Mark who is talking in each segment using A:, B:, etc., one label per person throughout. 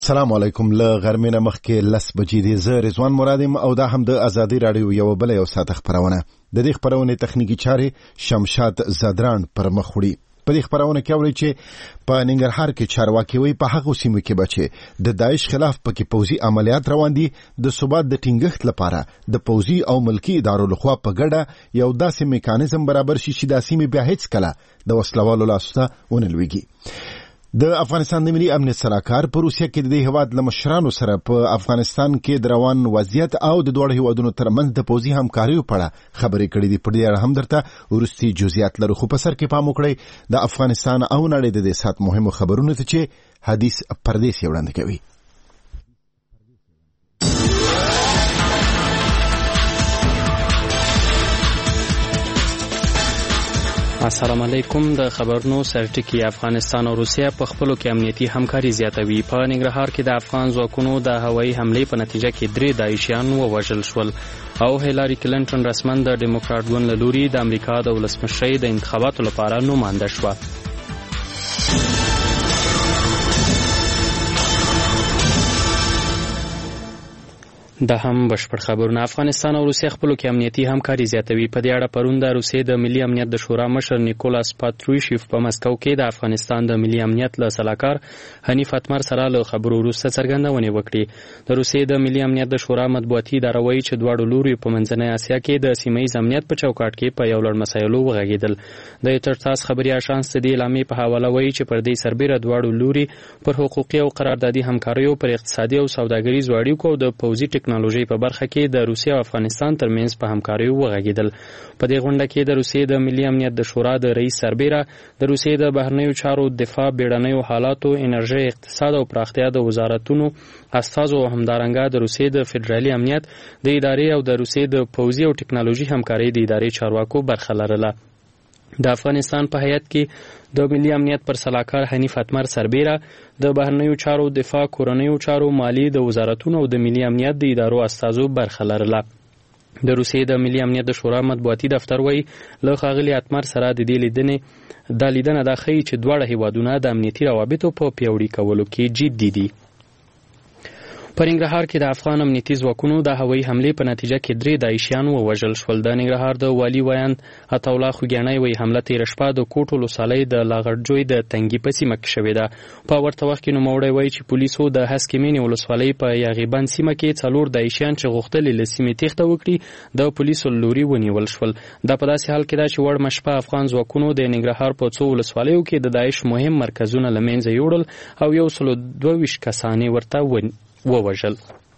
A: السلام علیکم. له غرمې نه مخکې 10 بجې دي. زه رضوان مرادم او دا هم د ازادي رادیو یو بل یو ساعت خبرونه. د دې خبرونه تخنیکی چارې شمشاد زادران پر مخ وړي. په دې خبرونه کې اوري چې په ننګرهار کې چارواکي وي په هغه سیمو کې بچي د داعش خلاف پکې پوځي عملیات روان دي. د ثبات د ټینګښت لپاره د پوځي او ملکی ادارو لخوا په ګډه یو داسې میکانیزم برابر شي چې د سیمې بیا هیڅ کله د وسلوالو لاسته ونلويږي. د افغانستان د ملي امنیت سلاکار په روسیه کې د هیواد لمشرانو سره په افغانستان کې د روان وضعیت او د دوه هیوادونو ترمنځ د پوځي همکاریو په اړه خبرې کړې دي. په دې اړه هم درته ورستي جزئیات لرو، خو په سر کې پام وکړئ د افغانستان او نړۍ د دې سات مهمو خبرونو ته چې حدیث پردیس وړاندې کوي.
B: السلام علیکم. د خبرونو سرټکی افغانستان او روسیه په خپلو کې امنیتي همکاري زیاتوي. په ننګرهار کې د افغان ځواکونو د هوایي حملې په نتیجه کې 3 داعشیان ووژل شول او هیلاری کلینټن رسما د ډیموکراټ ګوند له لوري د امریکا د ولسمشرۍ د انتخاباتو لپاره نوماینده شوه. دا هم بشپړ خبرونه. افغانستان او روسیه خپلو کې امنیتي همکاري زیاتوي. په دې اړه پرون د روسیې د ملي امنیت د شورا مشر نیکولاس پاتروشیف په مسکو کې د افغانستان د ملي امنیت له سلاکار حنیف اتمر سره له خبرو وروسته څرګندونې وکړې. د روسیې د ملي امنیت د شورا مطبوعاتي اداره وایي چې دواړو لوري په منځنۍ اسیا کې د سیمه‌ییز امنیت په چوکاټ کې په یو لړ مسایلو وغږېدل. د ټرټاس خبري اژانس د اعلامیې په حواله وایي چې پر دې سربېره دواړو لوري پر حقوقي او قراردادي همکاریو، پر اقتصادي او سوداګریزو اړیکو او د پوځي ټکنالوژي په برخه کې د روسیې او افغانستان ترمنځ په همکاریو وغږېدل. په دې غونډه کې د روسیې د ملي امنیت د شورا د رئیس سربېره، د روسیې د بهرنیو چارو، دفاع، بیړنیو حالاتو، انرژي، اقتصاد او پراختیا د وزارتونو استازو او همدارنګه د روسیې د فدرالي امنیت د ادارې او د روسیې د پوځي او ټکنالوژي همکارۍ د ادارې چارواکو برخه لرله. د افغانستان په هیات کې د ملي امنیت پر سلاکار حنیف اتمر سربېره د بهرنیو چارو، دفاع، کورنیو چارو، مالی، د وزارتونو او د ملي امنیت د ادارو استازو برخه لرله. د روسیې د ملي امنیت د شورا مطبوعاتي دفتر وایي له ښاغلي اتمر سره د دې لیدنه دا ښیي چې دواړه هیوادونه د امنیتي روابطو په پیاوړي کولو کې جدي دي. په ننګرهار کې د افغان امنیتي ځواکونو د هوایي حملې په نتیجه کې 3 داعشیان ووژل شول. د ننګرهار د والي ویاند عطاالله خوږیاڼی وایي حمله تېره شپه د کوټ ولسوالۍ د لاغرجوی د تنګي په سیمه کې شوې ده. په ورته وخت کې نوموړی وایي چې پولیسو د هسکې مینې ولسوالۍ په یاغیبند سیمه کې 4 داعشیان چې غوښتلې له سیمې تېښته وکړي د پولیسو له لوري ونیول شول. دا په داسې حال کې ده چې وړمه شپه افغان ځواکونو د ننګرهار په څو ولسوالیو کې د داعش مهم مرکزونه له منځه یوړل او 122 کسان ورته ووژل.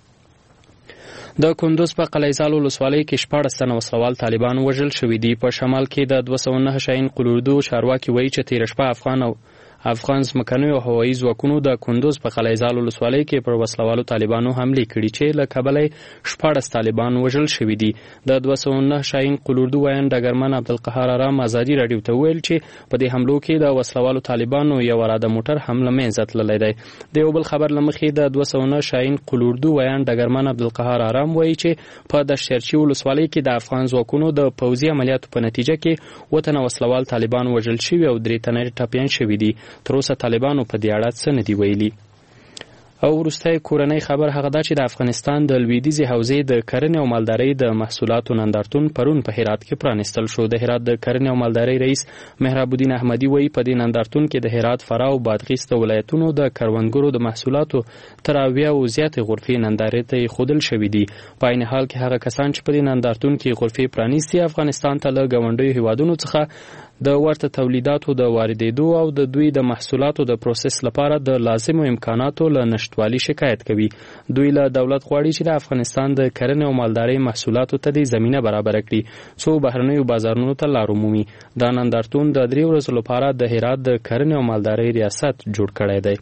B: د کندوز په قلعه‌زال ولسوالۍ کې 14 تنه وسلوال طالبان وژل شوي دي. په شمال کې د 209 شاهین قلوردو چارواکي وایي چې تېره شپه افغان ځمکنیو هوایي ځواکونو د کندوز په قلعه‌زال ولسوالۍ کې پر وسلوالو طالبانو حملې کړي چې له کبله 14 طالبان وژل شوي دي. د 209 شاهین قلوردو ویاند ډګرمن عبدالقهار ارام ازادي راډیو ته وویل چې په دې حملو کې د وسلوالو طالبانو یو اراده موټر هم له منځه تللی دی. د یو بل خبر له مخې د 209 شاهین قلوردو ویاند ډګرمن عبدالقهار ارام وایي چې په دشتچی ولسوالۍ کې د افغان ځواکونو د پوځي عملیاتو په نتیجه کې 7 تنه وسلوال طالبان وژل شوي او 3 تنه ټپیان شوي دي. تر اوسه طالبانو په دې اړه څه نه دي ویلي. او وروستی کورنۍ خبر هغه ده چې د افغانستان د لویدیځې حوزې د کرنې او مالدارۍ د محصولاتو نندارتون پرون په هرات کې پرانیستل شو. د هرات د کرنې او مالدارۍ رئیس مهراب الدین احمدي وایي په دې نندارتون کې د هرات، فراه او بادغیس د ولایتونو د کروندګرو د محصولاتو تر 70 او زیاتې غرفې نندارې ته ایښودل شوي دي. په عین حال کې هغه کسان چې په دې نندارتون کې غرفې پرانیستي افغانستان ته له ګاونډیو هیوادونو څخه د ورته تولیداتو د واردېدو او د دوی د محصولاتو د پروسس لپاره د لازمو امکاناتو له نشتوالي شکایت کوي. دوی له دولت غواړي چې د افغانستان د کرنې او مالدارۍ محصولاتو ته د زمینه برابر کړي څو بهرنیو بازارونو ته لار ومومي. دا نندارتون د 3 ورځو لپاره د هرات د کرنې او مالدارۍ ریاست جوړ کړی دی.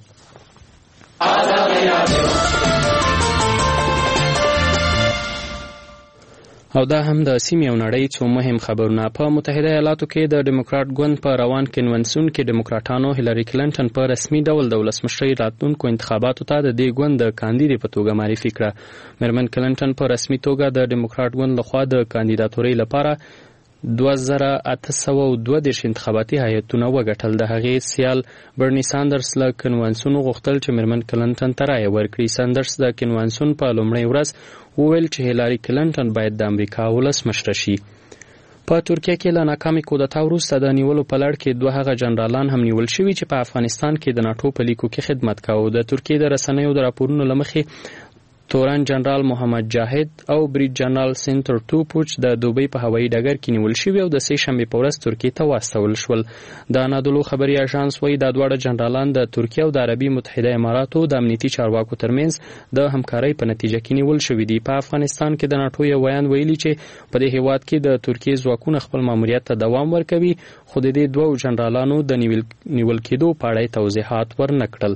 B: او دا هم د سیمې او نړۍ څو مهم خبرونه. په متحده ایالاتو کې د ډیموکراټ ګوند په روان کنونسیون کې ډیموکراټانو هیلاری کلینټن په رسمي ډول د ولسمشرۍ راتلونکو انتخاباتو ته د دې ګوند د کاندیدې په توګه معرفي کړه. میرمن کلینټن په رسمي توګه د ډیموکراټ ګوند لخوا د کاندیداتورۍ لپاره 2832 انتخاباتي هیئتونه وګټل. د هغې سیال برني ساندرز له کنوانسون غوښتل چې میرمن کلنټن ته رایه ورکړي. ساندرز د کنوانسون په لومړۍ ورځ وویل چې هیلاري کلنټن باید د امریکا ولسمشره شي. په ترکیه کې له ناکامې کودتا وروسته د نیولو په لړ کې 2 هغه جنرالان هم نیول شوي چې په افغانستان کې د ناټو په لیکو کې خدمت کاوه. د ترکیې د رسنیو د راپورونو له مخې تورن جنرال محمد جاهد او بریډ جنرال سنتر توپوچ د دوبۍ په هوایي ډګر کې نیول شوي او د سې شنبې په ورځ ترکیې ته واستول شول. د انادولو خبري اژانس وایي دا دواړه جنرالان د ترکیه او د عربي متحده اماراتو د امنیتي چارواکو ترمنځ د همکارۍ په نتیجه کې نیول شوي دي. په افغانستان کې د ناټو یو ویان ویلي چې په دې هیواد کې د ترکیې ځواکونه خپل ماموریت ته دوام ورکوي، خو د دې 2 جنرالانو د نیول کېدو په اړه توضیحات ورنکړل.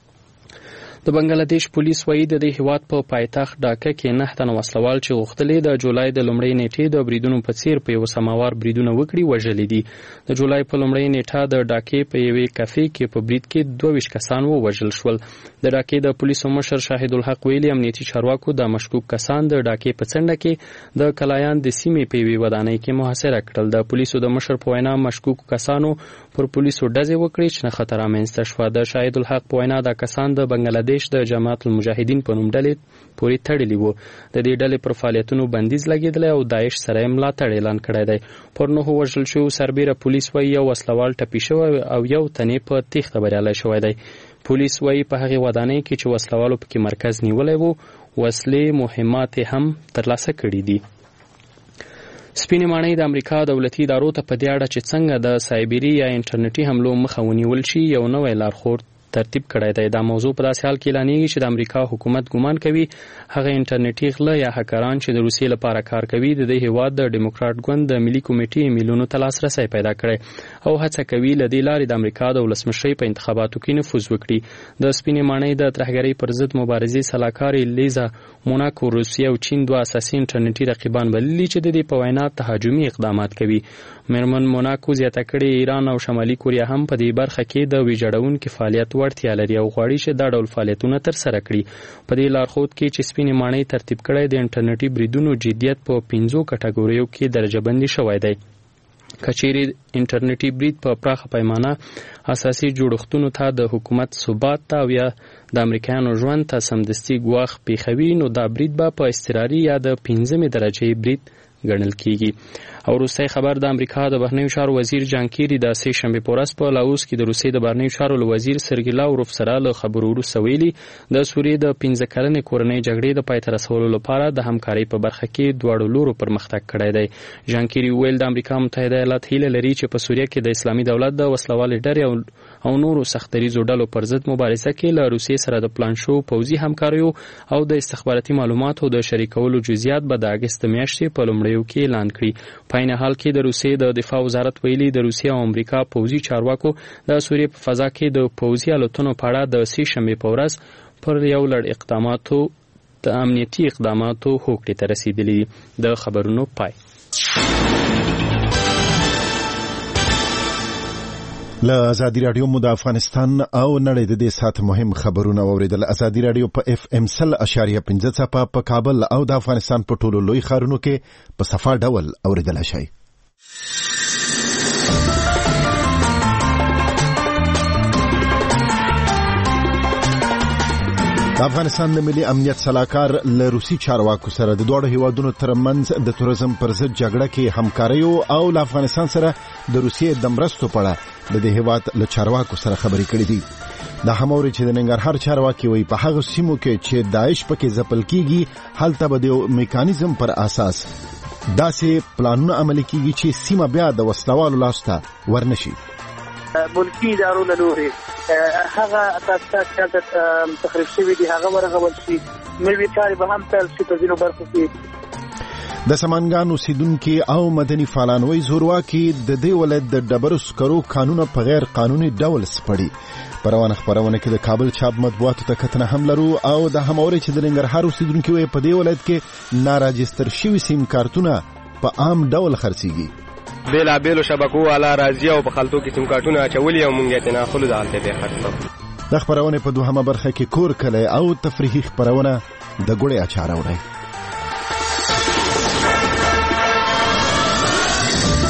B: د بنگلاديش پولیس وایي د دې هیواد په پایتخت ډاکا کې 9 تنه وسلوال چې غوښتلې د جولای د لومړۍ نیټې د بریدونو په څیر په یو سماوار بریدونه وکړي وژلې دي. د جولای په لومړۍ نیټه د ډاکې په یوې کافي کې په برید کې 22 کسان ووژل شول. د ډاکې د پولیسو مشر شاهد الحق ویلي امنیتي چارواکو د مشکوک کسان د ډاکې په څنډه کې د کلایان د سیمې په یوې ودانۍ کې محاصره کړل. د پولیسو د مشر په وینا مشکوک کسانو پر پولیسو ډزې وکړې چې خطر رامنځته شوه. د شاهد الحق په وینا د کسان د بنگلاديش د جماعت المجاهدین په نوم ډلې پورې تړلي وو. د دې ډلې پر فعالیتونو بندیز لګېدلی او داعش سره یې ملاتړ اعلان کړی دی. پر 9 وژل شویو سربیره پولیس وایي یو وسلوال ټپي شوی او یو تنې په تېښته بریالی شوی دی. پولیس وایي په هغې ودانۍ کې چې وسلوالو پکې مرکز نیولی وو وسلې مهمات هم ترلاسه کړي دي. سپینې ماڼۍ د امریکا دولتي ادارو ته په دې اړه چې څنګه د سایبري یا انټرنیټي حملو مخه ونیول شي یو نوی لارښود ترتیب کړی دی. دا موضوع په داسې حال کې اعلانېږي چې د امریکا حکومت ګمان کوي هغه انټرنیټي غله یا هکران چې د روسیې لپاره کار کوي د دې هیواد د ډیموکرات ګوند د ملي کمیټې ایمیلونو ته لاسرسی پیدا کړی او هڅه کوي له دې لارې د امریکا د ولسمشرۍ په انتخاباتو کې نفوذ وکړي. د سپینې ماڼۍ د ترهګرۍ پر ضد مبارزې سلاکارې لیزا موناکو روسیه او چین 2 اساسي انټرنیټي رقیبان بللي چې د دې په وینا تهاجمي اقدامات کوي. میرمن موناکو زیاته کړې ایران او شمالي کوریا هم په دې برخه کې د ویجاړونکي فعالیت وړتیا لري او غواړي چې دا ډول فعالیتونه ترسره کړي. په دې لارښود کې چې سپینې ماڼۍ ترتیب کړی د انټرنیټي بریدونو جدیت په 5 کټګوریو کې درجه بندي شوی دی. کچېرې انټرنیټي برید په پراخه پیمانه اساسي جوړښتونو ته د حکومت ثبات ته او یا د امریکایانو ژوند ته سمدستي ګواښ پیښوي نو دا برید به په اضطراري یا د 5مې درجې برید ګڼل کیږي. او وروستی خبر د امریکا د بهرنیو چارو وزیر جان کیری د سې شنبې په ورځ په لاوس کې د روسیې د بهرنیو چارو وزیر سرګی لاوروف سره له خبرو وروسته ویلي د سوریې د 15 کلنې کورنۍ جګړې د پای ته رسولو لپاره د همکارۍ په برخه کې دواړو لورو پرمختګ کړی دی. جان کیری ویل د امریکا متحده ایالات هیله لري چې په سوریه کې د اسلامي دولت د وسلوالې ډلې او نورو سختریزو ډلو پر ضد مبارزه کې له روسیې سره د پلان شو پوځي همکاریو او د استخباراتي معلوماتو د شریکولو جزئیات به د اګست میاشتې په لومړیو کې اعلان کړي. په عین حال کې د روسیې د دفاع وزارت ویلي د روسیې او امریکا پوځي چارواکو د سوریې په فضا کې د پوځي الوتنو په اړه د سې شنبې په ورځ پر یو لړ اقداماتو د امنیتي اقداماتو هوکړې ته رسیدلي. د خبرونو پای.
A: له ازادي رادیو مو د افغانستان او نړۍ د دې سات مهم خبرونه اوریدل. ازادي رادیو په FM 100.5 څپه په کابل او د افغانستان په ټولو لوی ښارونو کې په صفا ډول اوریدل شي. د افغانستان د ملي امنیت سلاکار له روسي چارواکو سره د دوه هیوادونو ترمنځ د تورزم پر ضد جګړه کې همکاري او له افغانستان سره د روسیې د مرستو په اړه د دې هیواد له چارواکو سره خبرې کړې دي. دا هموري چې د ننګرهار چارواکي وي په هغه سیمو کې چې داعش پکې ځپل کیږي هلته به د میکانیزم پر اساس داسې پلانونه عملي کیږي چې سیمه بیا د وسلوالو لاسته ورنشي.
C: ملکی ادارو له لوري هغه اساسات چې تخریب شوي دي هغه ورغول شي. ملي چارې به هم پیل شي په ځینو برخو کې.
A: د سمنګان اوسیدونکو او مدني فعالانوي زورواکي د دې ولایت د ډبرو سکرو قانون په غیر قانوني ډول سپړي. پروانه خبرونه کې د کابل چاپ مطبوعاتو ته کتنه هم لرو او د هموري چې د ننګرهار اوسیدونکو په دې ولایت کې ناراجستر شوی سیم کارتونه په عام ډول خرڅيږي.
D: بیلا بیلو شبکو والا راځي او په خلطو کې سیم کارتونه اچولي او مونږ ته نه خلود حالت به خرڅو.
A: د خبرونه په دوهمه برخه کې کور کله او تفریحي خبرونه د ګړې اچار اوري.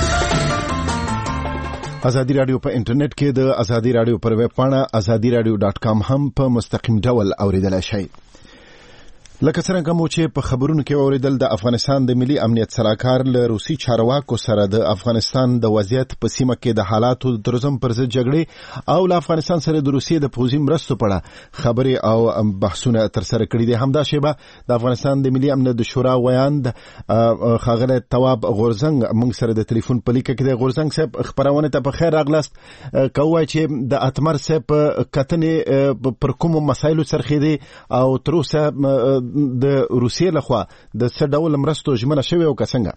A: ازادي رادیو په انټرنیټ کې د ازادي رادیو پر ویب پاڼه azadiradio.com هم په مستقیم ډول اوریدلای شئ. لکه څنګه مو چې په خبرونو کې اوریدل د افغانستان د ملي امنیت سلاکار له روسي چارواکو سره د افغانستان د وضعیت په سیمه کې د حالاتو د ترزم پر ضد جګړې او له افغانستان سره د روسیې د پوځي مرستو په اړه خبرې او بحثونه ترسره کړي دي. همدا شیبه د افغانستان د ملي امنیت د شورا ویاند ښاغلی تواب غورزنګ موږ سره د ټلیفون په لیکه کې د غورزنګ صاحب خبرونه ته په خیر راغلاست. کوي چې د اتمر صاحب کتنې پر کوم مسایلو سرخېدي او تر اوسه د روسیې لخوا د څه ډول مرستو ژمنه شوې او څنګه؟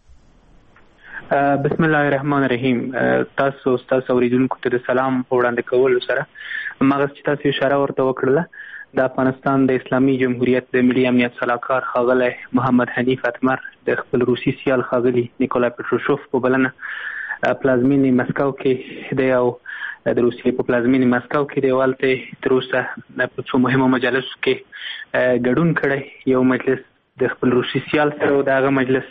E: بسم الله الرحمن الرحیم. تاسو اوریدونکو ته د سلام وړاندې کول سره مغز چې تاسو اشاره ورته وکړله د افغانستان د اسلامي جمهوریت د ملي امنیت سلاکار ښاغلی محمد حنیف اتمر د خپل روسي سیال ښاغلي نیکولای پټروشوف په بلنه پلازمینې مسکو کې دی او د روسیې په پلازمینې مسکو کې دی والته تر اوسه په څو مهمو مجالسو کې ګډون کړی. یو مجلس د خپل روسي سیال سره او دغه مجلس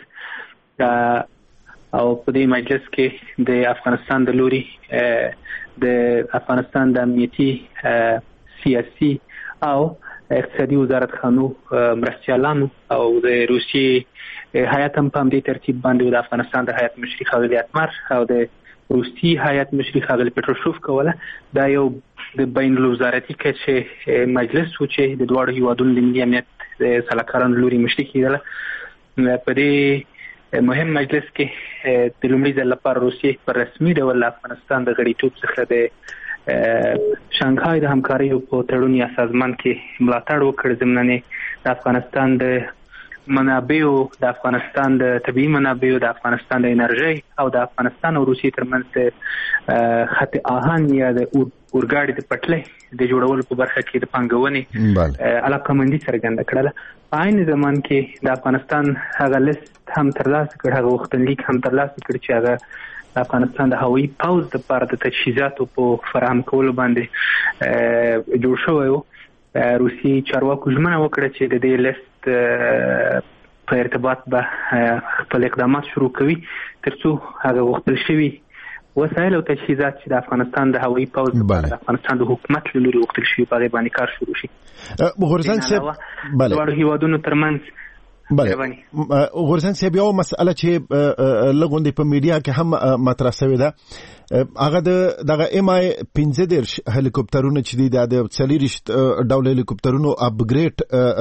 E: او په دې مجلس کې د افغانستان د لوري د افغانستان د امنیتي سیاسي او اقتصادي وزارت خانو مرستیالانو او د روسي هیئت هم په دې ترتیب باندې د افغانستان د هیئت مشري ښاغلي اتمر او د روسي هیئت مشري ښاغلي پټروشوف کوله. دا یو د بین الوزارتي کچې مجلس و چې د دواړو هیوادونو د ملي امنیت سلاکارانو لوري مشري کېدله. په دې مهم مجلس کې د لومړي ځل لپاره روسیې په رسمي ډول افغانستان د غړیتوب څخه د شانګهای د همکاریو په تړون یا سازمان کې ملاتړ وکړ. ضمناً د افغانستان د منابعو، د افغانستان د طبیعي منابعو، د افغانستان د انرژي او د افغانستان او روسیې ترمنځ خط آهن یا د اورګاډي د پټلۍ د جوړولو په برخه کې د پانګونې علاقمندي څرګنده کړله. په عین زمان کې د افغانستان هغه لیست هم ترلاسه کړ، هغه غوښتنلیک هم ترلاسه کړ چې هغه د افغانستان د هوایي پوځ لپاره د تجهیزاتو په فراهم کولو باندې جوړ شوی و. روسي چارواکو ژمنه وکړه چې د دې لیست په ارتباط به خپل اقدامات شروع کوي ترڅو هغه غوښتل شوي وسایل او تجهیزات چې د افغانستان د هوایي پوځ لپاره د افغانستان د حکومت له لوري غوښتل شوي په هغې باندې کار شروع شي.
A: غورزنګ صاحب
E: دواړو هیوادونو ترمنځ
A: غورزنګ صاحب یو مسأله چې لغوندې په میډیا کې هم مطرح شوې ده هغه دغه MI 15 هلیکوپټرونه چې دي د 40 ډول هلیکوپټرونو اپګریډ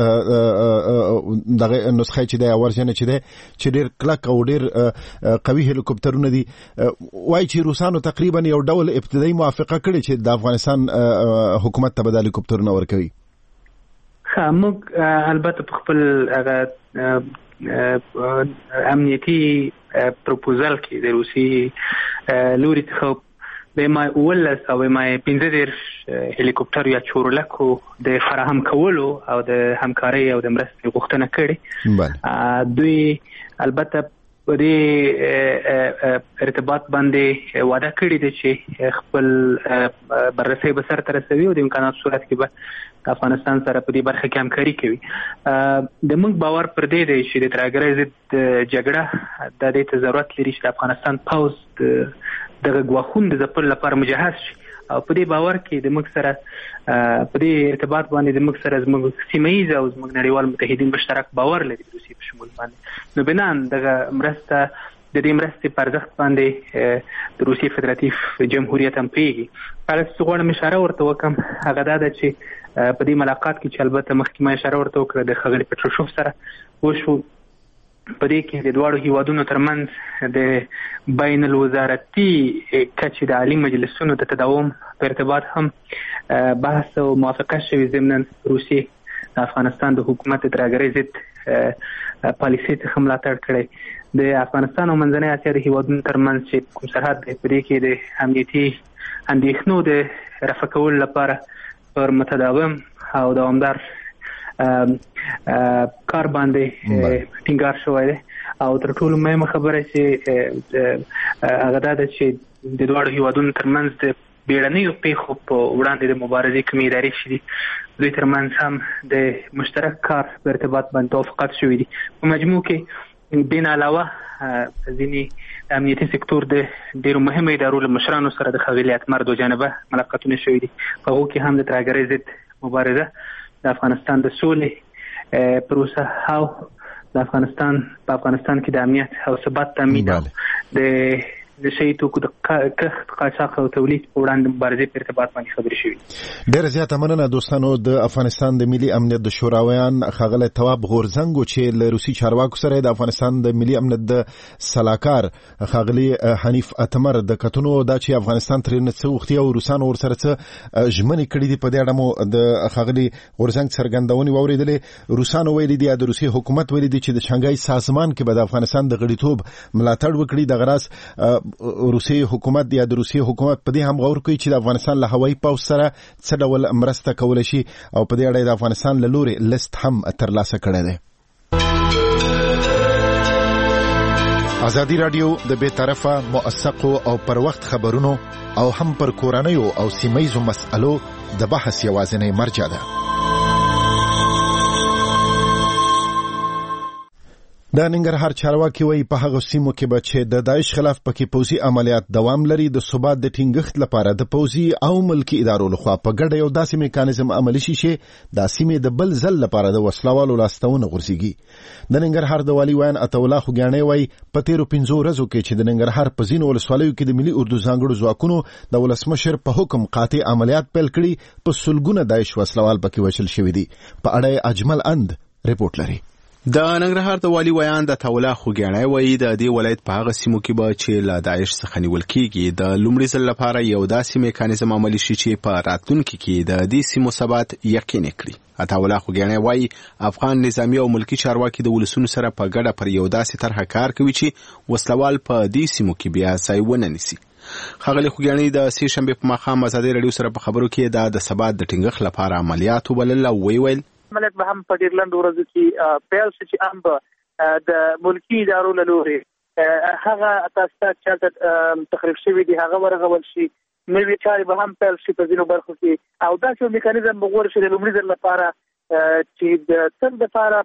A: دغه نسخه چې د ورژن چې ده چې ډېر کلک او ډېر قوي هلیکوپټرونه دي. وایي چې روسانو تقریبا یو ډول ابتدایي موافقه کړې چې د افغانستان حکومت ته به د هلیکوپټرونه ورکوي.
E: موږ البته په خپل امنیتي پروپوزل کې د روسي لوري څخه د MI 11 او MI 15 هلیکوپټر یا چورلکو د فراهم کولو او د همکارۍ او د مرستې غوښتنه کړې. دوی البته په دې ارتباط باندې وعده کړې ده چې خپل بررسي به سرته رسوي او د امکاناتو صورت کې به افغانستان سره په دې برخه کې همکاري کوي. د موږ باور پر دې دی چې د ترهګرۍ ضد جګړه د دې ته ضرورت لري چې د افغانستان پوځ دغه ګواښونو د ځپلو لپاره مجهز شي او په دې باور کې د موږ سره په دې ارتباط باندې د موږ سره زموږ سیمه ییز او زموږ نړیوال متحدین مشترک باور لري د روسیې په شمول باندې. نو بنان دغه مرسته د دې مرستې په ارزښت باندې د روسیې فدراتیف جمهوریت هم پوهېږي. هغه څه غواړم اشاره ورته وکړم هغه دا ده چې په دې ملاقات کې چې البته مخکې ما اشاره ورته وکړه د ښاغلي پټروشوف سره وشو په دې کې د دواړو هیوادونو ترمنځ د بین الوزارتي کچې د عالي مجلسونو د تداوم په ارتباط هم بحث او موافقه شوې. ضمناً روسیې د افغانستان د حکومت د ترهګرۍ ضد پالیسۍ څخه ملاتړ کړی. د افغانستان او منځنۍ اسیا د هیوادونو ترمنځ چې کوم سرحد دی په دې کې د امنیتي اندېښنو د رفع کولو لپاره پر متداوم او دوامدار کار باندې ټینګار شوی دی او تر ټولو مهمه خبره چې هغه دا ده چې د دواړو هیوادونو ترمنځ د بیړنیو پیښو په وړاندې د مبارزې کومې ادارې چې دي دوی ترمنځ هم د مشترک کار په ارتباط باندې توافقات شوي دي. په مجموع کې دین علاوه ځینې امنیتي سکتور د ډیرو مهمو ادارو له مشرانو سره د ښاغلي اتمر دوجانبه ملاقاتونه شوي دي. په هغو کې هم د ترهګرۍ ضد مبارزه، د افغانستان د سولې پروسه او د افغانستان کې د امنیت او ثبات تامین د شی توکو د کښت، قاچاق او تولید په وړاندې مبارزې په ارتباط باندې خبرې شوې.
A: ډېره زیاته مننه دوستانو. د افغانستان د ملي امنیت د شوراویان ښاغلی تواب غورځنګ چې له روسي چارواکو سره د افغانستان د ملي امنیت د سلاکار ښاغلي حنیف اتمر د کتنو دا چې افغانستان ترې څه وختي او روسانو ورسره څه ژمنې کړي دي په دې اړه مو د ښاغلي غورځنګ څرګندونې واورېدلې. روسانو ویلي دي د روسي حکومت ویلي دي چې د شانګهای سازمان کې به د افغانستان د غړیتوب ملاتړ وکړي. دغه راز روسي حکومت یا د روسي حکومت په دې هم غور کوي چې د افغانستان له هوایي پوځ سره څه ډول مرسته کولی شي او په دې اړه د افغانستان له لوري لیست هم ترلاسه کړی دی. ازادي راډیو د بې طرفه، موثقو او پر وخت خبرونو او هم پر کورنیو او سیمهیزو مسألو د بحث یوازینی مرجع ده. د ننګرهار چارواکي وایي په هغه سیمو کې به چې د داعش خلاف پکې پوځي عملیات دوام لري، د ثبات د ټینګښت لپاره د پوځي او ملکي ادارو لخوا په ګډه یو داسې میکانیزم عملي شي چې د سیمې د بل ځل لپاره د وسلوالو لاستهونه غورځېږي. د ننګرهار د والي ویان عطاالله خوګیاڼی وایي په تیرو 5 ورځو کې چې د ننګرهار په ځینو ولسوالیو کې د ملي اردو ځانګړو ځواکونو د ولسمشر په حکم قاطع عملیات پیل کړي، په سلګونه داعش وسلوال پکې وژل شوي دي. په اړه اجمل اند رپورټ لري.
F: د ننګرهار د والي ویان د عطاالله خوګیاڼی وایي د دې ولایت په هغه سیمو کې به چې له داعش څخه نیول کېږي د لومړي ځل لپاره یو داسې میکانیزم عملي شي چې په راتلونکي کې د دې سیمو ثبات یقیني کړي. عطاالله خوګیاڼی وایي افغان نظامي او ملکي چارواکي د ولسونو سره په ګډه پر یو داسې طرحه کار کوي چې وسلوال په دې سیمو کې بیا ځای ونه نیسي. ښاغلي خوګیاڼي د سې شنبې په ماښام ازادي راډیو سره په خبرو کې د ثبات د ټینګښت لپاره عملیات وبلل او ویل
C: عملیات به هم په ډېر لنډ ورځو کې پیل شي چې هم به د ملکي ادارو له لورې هغه اساسات چې تخریب شوي دي هغه ورغول شي، نوې چارې به هم پیل شي په ځینو برخو کې او داسې یو میکانیزم به غوره شي د لومړي ځل لپاره چې د تل دپاره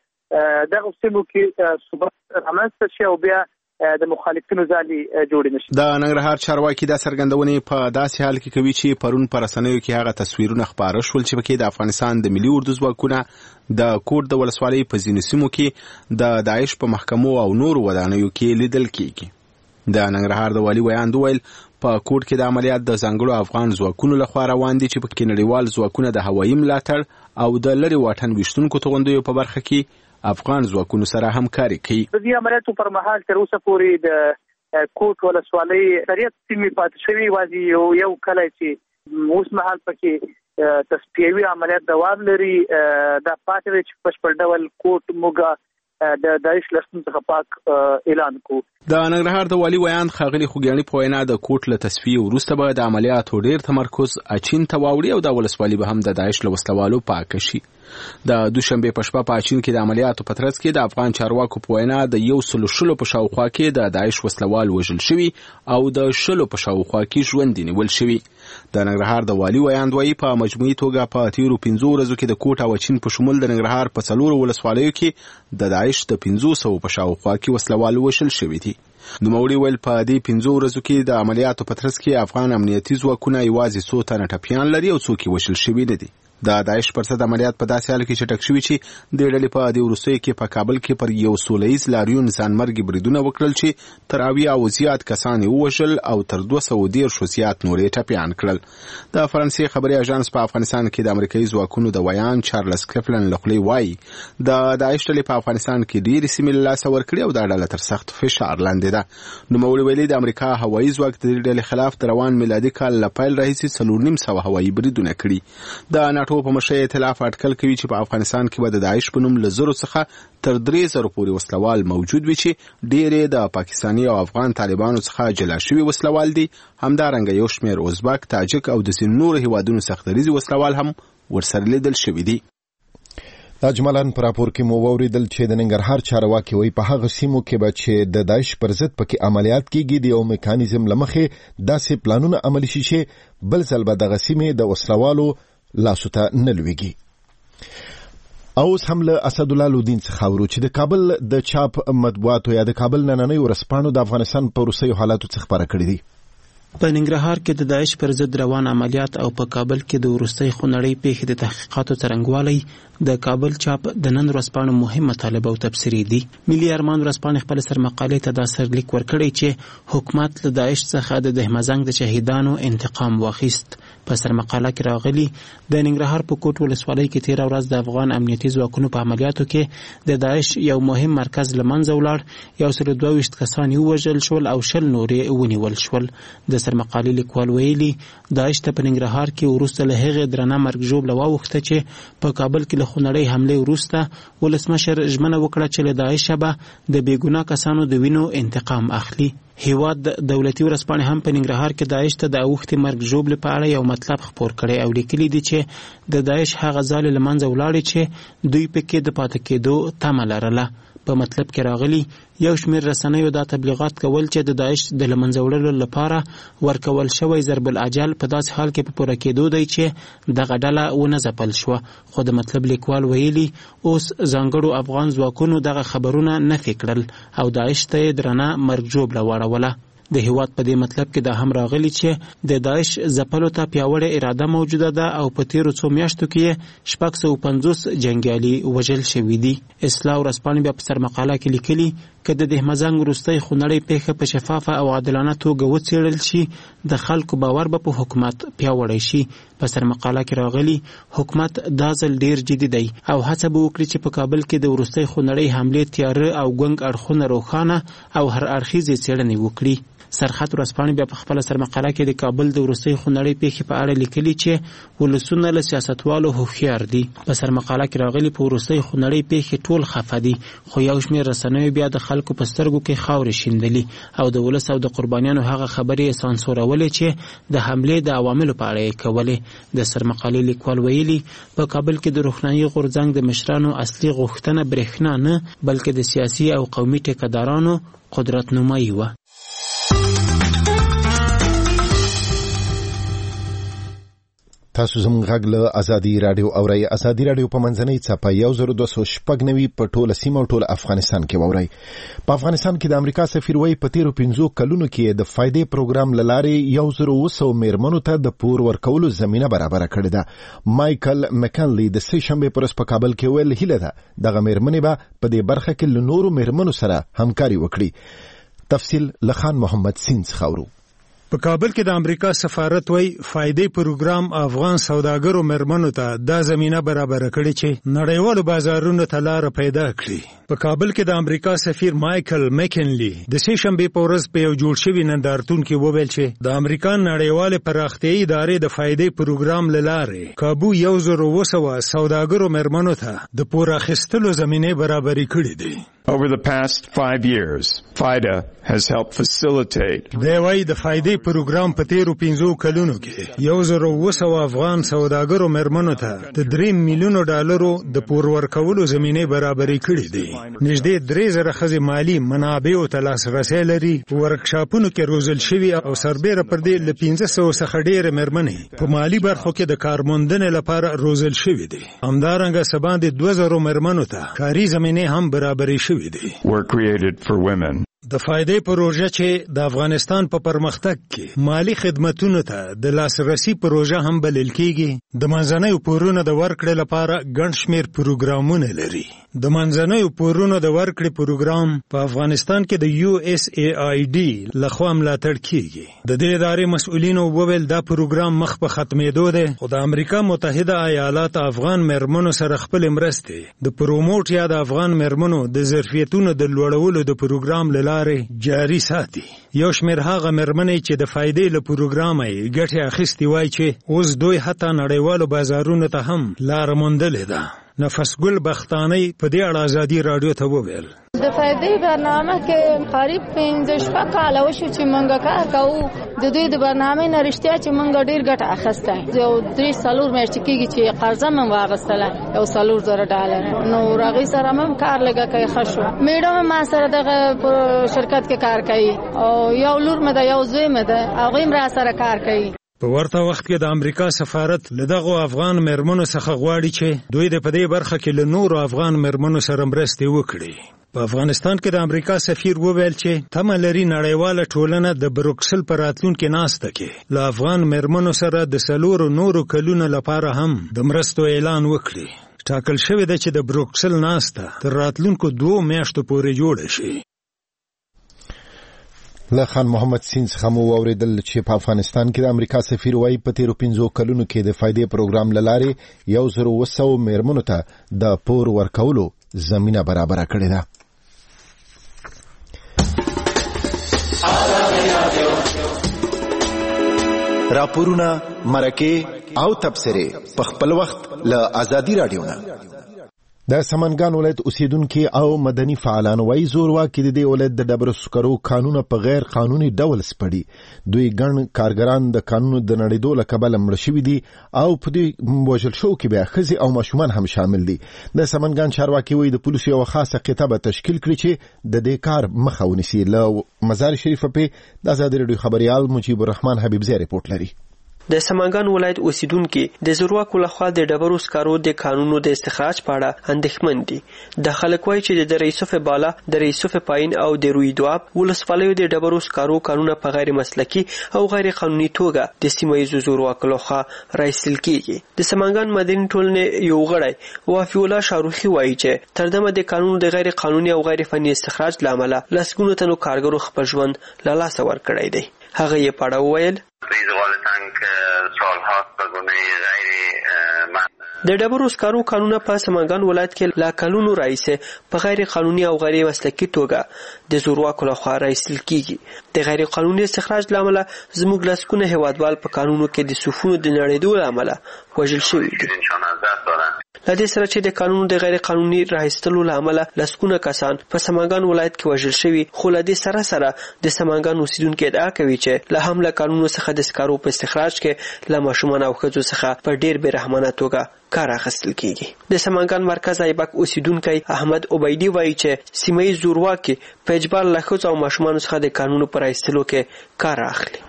C: په دغه سیمو کې ثبات رامنځته شي او بیا د مخالفینو ځالې جوړې نشي. د
F: ننګرهار چارواکي دا څرګندونې په داسې حال کې کوي چې پرون په رسنیو کې هغه تصویرونه خپاره شول چې پکې د افغانستان د ملي اردو ځواکونه د کوټ د ولسوالۍ په ځینو سیمو کې د داعش په محکمو او نورو ودانیو کې لیدل کېږي. د ننګرهار د والي ویان ویل په کوټ کې د عملیات د ځانګړو افغان ځواکونو لخوا روان دي چې پکې نړیوال ځواکونه د هوایي ملاتړ او د لرې واټن ویشتونکو توغندیو په برخه کې افغان ځواکونو سره همکاري کوي.
C: د دې عملیاتو پر مهال تر اوسه پورې د کوټ ولسوالۍ اکثریت سیمې پاتې شوي، یوازې یو کلی چې اوس مهال پکې تصفیوي عملیات دوام لري دا پاتې دی چې په بشپړ ډول کوټ موږ د داعش لسن څخه پاک اعلان کو.
F: د ننګرهار د والي ویان ښاغلي خوګیاڼي په وینا د کوټ له تصفیې وروسته به د عملیاتو ډېر تمرکز اچین ته واوړي او د ولسوالي به هم د داعش له وسلوالو پاکه شي. د دوشنبې په شپه په اچین کې د عملیاتو په ترڅ کې د افغان چارواکو په وینا د 100 په شاوخوا کې د داعش وسلوال وژل شوي او د 100 په شاوخوا کې ژوندي نیول شوي. د ننګرهار د والي ویان وایي په مجموعي توګه په تیرو 5 ورځو کې د کوټ او اچین په شمول د ننګرهار په 4 ولسوالیو کې د داعش د 500 په شاوخوا کې وسلوال وژل شوي دي. نوموړي ویل په دې 5 ورځو کې د عملیاتو په ترڅ کې افغان امنیتي ځواکونه یوازې څو تنه ټپیان لري او څوک یې وژل شوي نه دي. د داعش پر ضد عملیات په داسې حال کې چټک شوي چې د ډلې په دې وروستیو کې په کابل کې پر یو سولهییز لاریون ځانمرګي بریدونه وکړل چې تر 70 او زیات کسان یې ووژل او تر 210 زیات نور یې ټپیان کړل. د فرانسې خبري اژانس په افغانستان کې د امریکایي ځواکونو د ویان چارلز کپلن له خولې وایي د داعش ډلې په افغانستان کې ډېرې سیمې له لاسه ورکړي او دا ډله تر سخت فشار لاندې ده. نوموړي ویلي د امریکا هوایي ځواک د دې ډلې خلاف د روان میلادي کال له پیل راهیسې 4.5 هوایي بریدونه کړي. د ناټو په مشرۍ اطلاع اټکل کوي چې په افغانستان کې به د داعش په نوم له 0 څخه تر 3000 پورې وسلوال موجود وي چې ډېرې د پاکستاني او افغان طالبانو څخه جلا شوي وسلوال دي. همدارنګه یو شمېر ازبک، تاجک او د ځینو نورو هیوادونو سختدریځي وسلوال هم ورسره لیدل شوي دي.
A: اجمالاً په راپور کې مو واوریدل چې د ننګرهار چارواکي وایي په هغه سیمو کې به چې د داعش پر ضد پکې عملیات کېږي د یو میکانیزم له مخې داسې پلانونه عملي شي چې بل ځل به دغه سیمې د وسلوالو لاسو ته نه لویږي. اوس هم له اسد الله لودین څخه ورو چې د کابل د چاپ مطبوعاتو یا د کابل نننۍ ورځپاڼو د افغانستان په وروستیو حالاتو څخه خبره کړې دي.
G: په ننګرهار کې د داعش پر ضد روان عملیات او په کابل کې د وروستۍ خونړۍ پیښې د تحقیقاتو څرنګوالی د کابل چاپ د نن ورځپاڼو مهم مطالب او تبصرې دي. ملي ارمان ورځپاڼې خپل سرمقالې ته دا سرلیک ورکړی چې حکومت له داعش څخه د دهمزنګ د شهیدانو انتقام واخیست. په سرمقاله کې راغلي د ننګرهار په کوټ ولسوالۍ کې 13 ورځ د افغان امنیتي ځواکونو په عملیاتو کې د داعش یو مهم مرکز له منځه ولاړ، 122 کسان ووژل شول او 10 نورې ونیول شول. د سرمقالې لیکوال ویلي داعش ته په ننګرهار کې وروسته له هغې درنه مرګ ژوبله واوښته چې په کابل کې له خونړۍ حملې وروسته ولسمشر ژمنه وکړه چې له داعشه به د بېګناه کسانو د وینو انتقام اخلي. هیواد دولتي ورځپاڼې هم په ننګرهار کې داعش ته د اوښتې مرګ ژوبلې په اړه یو مطلب خپور کړی او لیکلي دي چې د داعش هغه ځالې له منځه ولاړې چې دوی پکې د پاتې کېدو تمه لرله. په مطلب کې راغلي یو شمېر رسنیو دا تبلیغات کول چې د داعش د له منځه وړلو لپاره ورکول شوی ضرب الاجل په داسې حال کې په پوره کېدو دی چې دغه ډله ونه ځپل شوه. خو د مطلب لیکوال ویلي اوس ځانګړو افغان ځواکونو دغه خبرونه نفي کړل او داعش ته یې درنه مرګ ژوبله واړوله. د هیواد په دې مطلب کې دا هم راغلی چې د داعش ځپلو ته پیاوړې اراده موجوده ده او په تیرو څو میاشتو کې 650 جنګیالي وژل شوي دي. اصلاح ورځپاڼې بیا په سرمقاله کې لیکلي که د دهمزنګ وروستۍ خونړۍ پیښه په شفافه او عادلانه توګه وڅېړل شي د خلکو باور به په حکومت پیاوړی شي. په سرمقاله کې راغلي حکومت دا ځل ډیر جدي دی او هڅه به وکړي چې په کابل کې د وروستۍ خونړۍ حملې تیاره او ګونګ اړخونه روښانه او هر اړخیزې څېړنې وکړي. سرخط ورځپاڼې بیا په خپله سرمقاله کې د کابل د وروستۍ خونړۍ پیښې په اړه لیکلي چې ولسونه له سیاستوالو هوښیار دي. په سرمقاله کې راغلي په وروستۍ خونړۍ پیښې ټول خفه دي، خو یو شمېر رسنیو بیا د خلکو په سترګو کې خاورې شیندلي او د ولس او د قربانیانو هغه خبرې سانسورولې چې د حملې د عواملو په اړه یې کولې. د سرمقالې لیکوال ویلي په کابل کې د روښنايي غورځنګ د مشرانو اصلي غوښتنه برېښنا نه بلکې د سیاسي او قومي ټیکهدارانو قدرت نمایي وه.
A: تاسو زموږ غږ له ازادي رادیو اورئ. ازادي رادیو په منځنۍ څپه 1296 په ټوله سیمه او ټول افغانستان کې واورئ. په افغانستان کې د امریکا سفیر وایي په تیرو 15 کلونو کې د فایدې پروګرام له لارې 1200 میرمنو ته د پور ورکولو زمینه برابره کړې ده. مایکل مکنلی د سې شنبې پر ورځ په کابل کې ویل هیله ده دغه میرمنې به په دې برخه کې له نورو میرمنو سره همکاري وکړي. تفصیل لخان محمد سین څخه ورو.
H: په کابل کې د امریکا سفارت وای فایدې پروګرام افغان سوداګرو مرمنو ته دا زمينه برابر کړي چې نړیوالو بازارونو ته لار پیدا کړي. په کابل کې د امریکا سفیر مایکل مکنلی د سې شنبې په ورځ په یو جوړ شوی نندارتون کې وویل چې د امریکا نړیوال پراختیايي ادارې د فایدې پروګرام لاره کابو 1200 سوداګرو مرمنو ته د پور اخیستلو زمينه برابر کړي دي.
I: Over the past 5 years, FIDA has helped facilitate.
H: د وای د فایدې پروګرام په تیرو 15 کلونو کې 1200 افغان سوداګرو مرمنو ته د $3 میلیون د پور ورکولو زمينه برابر کړي دي. نږدې 3000 خزې مالی منابعو ته لاسرسی لري. ورکشاپونو کې روزل شوی او سربېره پر دې ل 1500 څخه ډېر مرمنې په مالی برخو کې د کارموندنې لپاره روزل شوی دي. همدارنګه سبا د 2000 مرمنو ته کاري زمينه هم برابر شوی
I: were created for women.
H: د فایدې پروژه چې د افغانستان په پرمختګ کې مالی خدماتونو ته د لاسرسي پروژه هم بلل کېږي. د منځنیو پورونو د ورکړې لپاره ګڼ شمېر پروګرامونه لري. د منځنیو پورونو د ورکړې پروګرام په افغانستان کې د USAID لخوا ملاتړ کېږي. د دې ادارې مسؤلینو وویل دا پروګرام مخ په ختمېدو دی خو د امریکا متحده ایالات افغان مرمنو سره خپل مرستې د پروموټ یا د افغان مرمنو د ظرفیتونو د لوړولو د پروګرام لاره جاری ساتي. یو شمېر هغه مرمنې چې د فایدې له پروګرامه یې ګټې اخیستې وای چې اوس دوی حتی نړیوالو بازارونو ته هم لار موندلې ده. نفسګل بختانی په دې اړه ازادي رادیو ته وویل
J: د فایدې برنامه کې قریب 15 کال وشو چې مونږ کار کوو. د دوی د برنامه نه رښتیا چې مونږ ډیر ګټه اخیسته. یو 3 میاشتې کېږي چې قرضه مونږ واغستله یو $4,000 نو راغی سره مم کار لګا کوي خشو. میډم ما سره دغه شرکت کې کار کوي او یو لور مده یو زوی مده هغه را سره کار کوي.
H: په ورته وخت کې د امریکا سفارت له دغو افغان مېرمنو څخه غواړي چې دوی د په دې برخه کې له نورو افغان مېرمنو سره مرستې وکړي. په افغانستان کې د امریکا سفیر وویل چې تمه لري نړیواله ټولنه د بروکسل پر راتلونکي ناسته کې له افغان مېرمنو سره د 4 نورو کلونو لپاره هم د مرستو اعلان وکړي. ټاکل شوی دی چې د بروکسل ناسته تر راتلونکو 2 میاشتو پورې جوړه شي.
A: له خان محمد سین څخه مو واوریدل چې په افغانستان کې د امریکا سفیر وايي په تیرو 15 کلونو کې د فائدې پروګرام لارې 1200 مېرمنو ته د پور ورکولو زمينه برابر کړې ده. راپورونه مرکه او تبصره په خپل وخت له ازادي رادیو نه. د سمنګان ولایت اوسیدونکو او مدني فعالانو وايي زورواکي د دې ولایت د ډبرو سکرو قانون په غیر قانوني ډول سپړي. دوی ګڼ کارګران د قانون د نړیدو له کبله مړ شوي دي او په دې وژل شو کې بیا ښځې او ماشومان هم شامل دي. د سمنګان چارواکي وايي د پولیسو یو خاصه قطعه تشکیل کړي چې د دې کار مخه ونیسي. له مزار شریف په د آزادي رادیو خبريال مجيب الرحمن حبيب زی رپورټ لري.
K: د سمنګان ولایت اوسیدونکو د زورواکو لخوا د ډبرو سکرو د قانونو د استخراج په اړه اندېښمن دي. د خلک وایي چې د رئیسوف بالا، د رئیسوف پاین او د روی دواب ولسوالیو د ډبرو سکرو قانون په غیر مسلکي او غیر قانوني توګه د سیمایي زورواکو لخوا رایسل کیږي. د سمنګان مدني ټولنې یو غړی وافي الله شاروخي وایي چې تر دمه د قانون د غیر قانوني او غیر فني استخراج لامل لسګونو تنو کارګرو خپل ژوند له لاسه ورکړی دی. هغه یې پاړه وویل د ډبرو سکرو قانون په سمنګان ولایت کې لا کلونو راځي په غیر قانوني او غیر مسلکي توګه د زورواکو لخوا رایسل کیږي. د غیر قانوني استخراج لامل زموږ لسکونه هیوادوال په قانونو کې د صفونو د نړیدو لامل وژل شوي دي. لدې سره چې د قانون د غیر قانوني راهستلو لامل لسکونه کسان په سمنګان ولایت کې وژل شوي، خو لدې سره د سمنګان اوسیدونکو ادعا کوي چې له حمله قانونو څخه د سکرو په استخراج کې له ماشومان او ښځو څخه په ډیر بېرحمانه توګه کار اخیستل کیږي. د سمنګان مرکز ایبک اوسیدونکو احمد عبیدی وایي چې سیمایي زورواکي په اجبار له ښځو او ماشومان څخه د قانونو پر ایستلو کې کار اخلي.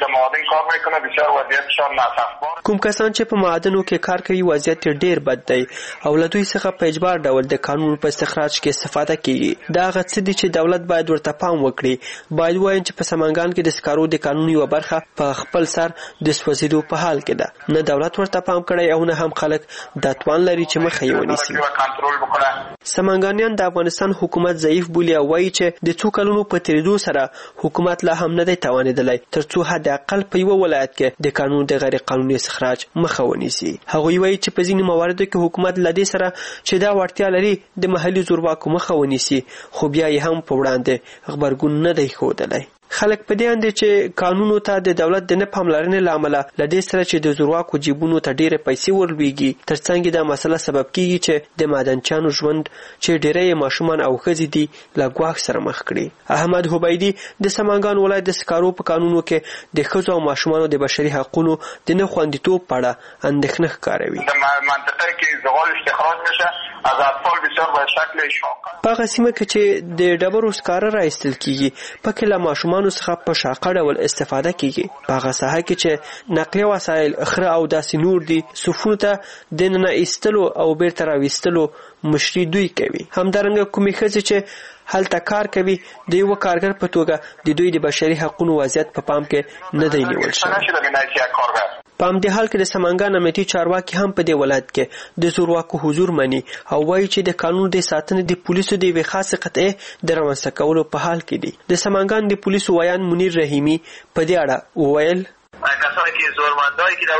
K: کوم کسان چې په معادنو کې کار کوي وضعیت ډیر بد دی او له دوی څخه په اجبار ډول د قانون په استخراج کې استفاده کوي. دا هغه څه دي چې دولت باید ورته پام وکړي. باید وایي چې په سمنګان کې د سکرو د قانون یو برخه په خپل سر د سوځېدو په حال کې ده. نه دولت ورته پام کړی او نه هم خلک د توان لري چې مخه یې ونیسي. سمنګانیان د افغانستان حکومت ضعیف بولي او وایي چې د څو کلونو په تیریدو سره حکومت لا هم نه دی توانېدلی ترڅو حد اقل په یو ولایت کې د قانون د غیر قانوني استخراج مخه ونیسي. هغوی وایي چې په ځینې مواردو کې حکومت له دې سره چې دا وړتیا لري د محلي زورواکو مخه ونیسي، خو بیا یې هم په وړاندې غبرګون نه دی ښودلی. خلک په دې اند چې قانونو ته د دولت د نه پاملرنې لامل لدې سره چې د زورواکو جیبونو ته ډیره پیسې ورلويږي، ترڅنګ دا مسله سبب کیږي چې د معدنچانو ژوند چې ډیره ماشومان او ښځې دي له ګواښ سره مخ کړي. احمد عبیدی د سمنګان ولایت د سکرو په قانونو کې د ښځو او ماشومانو د بشري حقوقو د نه خوندیتوب په اړه اندېښنه ښکاروي.
L: د منطقه کې زغال استخراج نشه از اطفال بسیار به شکل شاقه
K: په هغه سیمه کې چې د ډبرو سکاره راایستل کیږي پکې له ماشومانو څخه په شاقه ډول استفاده کیږي. په هغه ساحه کې چې نقلیه وسایل اخره او داسې نور دي صفونو ته د ننه ایستلو او بیرته راویستلو مشري دوی کوي. همدارنګه کومې ښځې چې هلته کار کوي د یو کارګر په توګه د دوی د بشري حقوقو وضعیت په پام کې نه دی نیول شوی. په همدې حال کې د سمنګان امنیتي چارواکي هم په دې ولایت کې د زورواکو حضور مني او وایي چې د قانون د ساتنې د پولیسو د یوې خاصې قطعې د رامنځته کولو په حال کې دي. د سمنګان د پولیسو ویان منیر رحیمي په دې اړه وویل
L: کسانی که زورمندایی که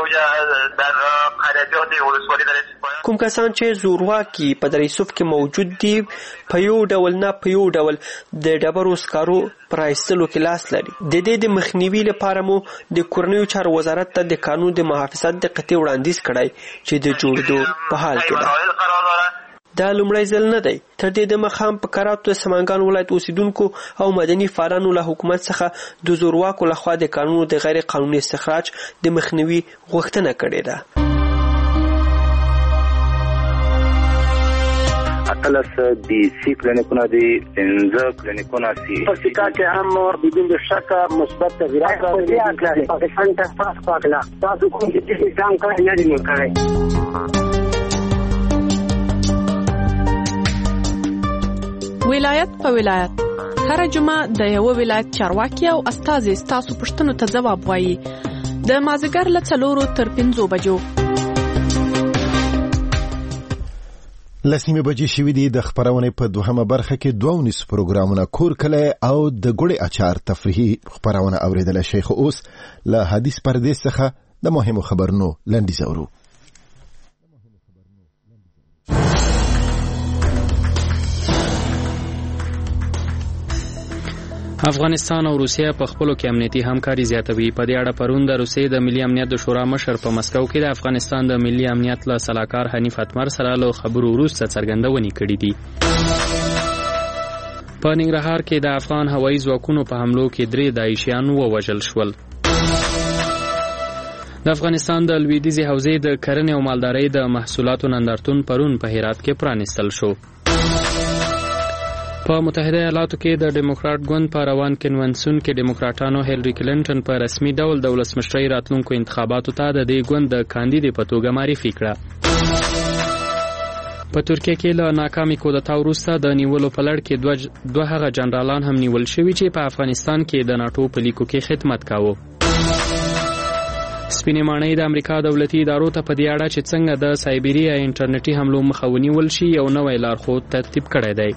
L: در قریبیات ولسوالی در
K: کوم کسان چې زورواکي په دریسوف کې موجود دي په یو ډول نه په یو ډول د ډبرو سکارو پرایستلو کې لاس لري. د دې د مخنیوي لپاره مو د کورنیو چارو وزارت ته د قانون د محافظت د قطعي وړاندیز کړی چې د جوړېدو په حال کې ده. دا لومړی ځل نه دی. تر دې د مخام په کراتو د سمنګان ولایت اوسیدونکو او مدني فعالانو له حکومت څخه د زورواکو لخوا د قانونو د غیر قانوني استخراج د مخنیوي غوښتنه کړې ده.
M: اتلس دی سی کلینیکونه دي 15 کلینیکونه سي
N: په سکا کې هم بدون شک مثبت تغیرات راغلي. پاکستان ته پاس پاکلا تاسو کوم چې ځان کړی نه دی مکړی.
O: ولایت په ولایت هر جمعه د یو ولایت چارواکي او استازي تاسو پښتنو ته ځواب وایي د مازیګر له 4 تر 5 بجو.
A: لسیمه بجې شوې دي. د خبرونې په دوهمه برخه کې 2 پروګرامونه کور کله او د ګوړې اچار تفریحي خبرونه اوریدل شي. خو اوس له حدیث پردیس څخه د مهمو خبرونو لنډیز اورو.
B: افغانستان او روسیه په خپلو کې امنیتي همکاري زیاتوي. په دې اړه پرون د روسیې د ملي امنیت د شورا مشر په مسکو کې د افغانستان د ملي امنیت له سلاکار حنیف اتمر سره له خبرو وروسته څرګندونې کړې دي. په ننګرهار کې د افغان هوایي ځواکونو په حملو کې 3 داعشیان ووژل شول. د افغانستان د لویدیځې حوزې د کرنې او مالدارۍ د محصولاتو نندارتون پرون په هرات کې پرانیستل شو. په متحده ایالاتو کې د ډیموکرات ګوند په روان کنونسیون کې ډیموکراټانو هیلری کلینټن په رسمي ډول د ولسمشرۍ راتلونکو انتخاباتو ته د دې ګوند د کاندید په توګه معرفي کړه. په ترکیه کې له ناکامي کودتا وروسته د نیولو په لړ کې دوه هغه جنرالان هم نیول شوي چې په افغانستان کې د ناتو په لیکو کې خدمت کاوه. سپینې ماڼۍ د امریکا دولتي ادارو ته په دې اړه چې څنګه د سایبریا انټرنیټي حملو مخه ونیول شي یو نوی لارښود ترتیب کړی دی.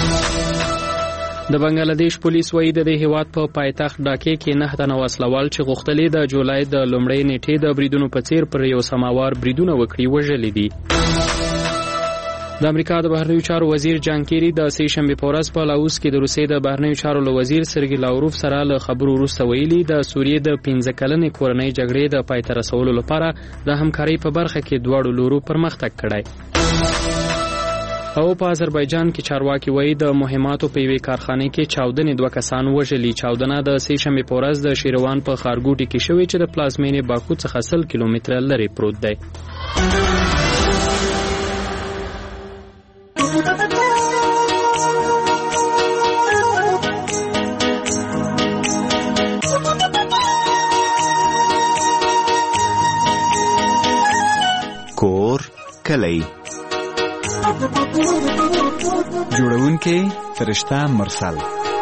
B: د بنگلاديش پولیس وایي د دې هیواد په پایتخت ډاکې کې 9 تنه وسلوال چې غوښتلې د جولای د لومړۍ نیټې د بریدونو په څیر پر یو سماوار بریدونه وکړي وژلې دي. د امریکا د بهرنیو چارو وزیر جان کیری د سې شنبې په ورځ په لاوس کې د روسیې د بهرنیو چارو له وزیر سرګي لاوروف سره له خبرو وروسته ویلي د سوریې د 15 کلنې کورنۍ جګړې د پای ته رسولو لپاره د همکارۍ په برخه کې دواړو لورو پرمختګ کړی. او په آذربایجان کې چارواکي وایي د مهماتو په یوې کارخانه کې چاودنې 2 کسان وژلي. چاودنه د سې شنبې په ورځ د شیروان په ښارګوټي کې شوې چې د پلازمینې باکو څخه 100 کیلومتره لرې پروت دی.
P: کور کلی جوړونکې فرشته مرسل.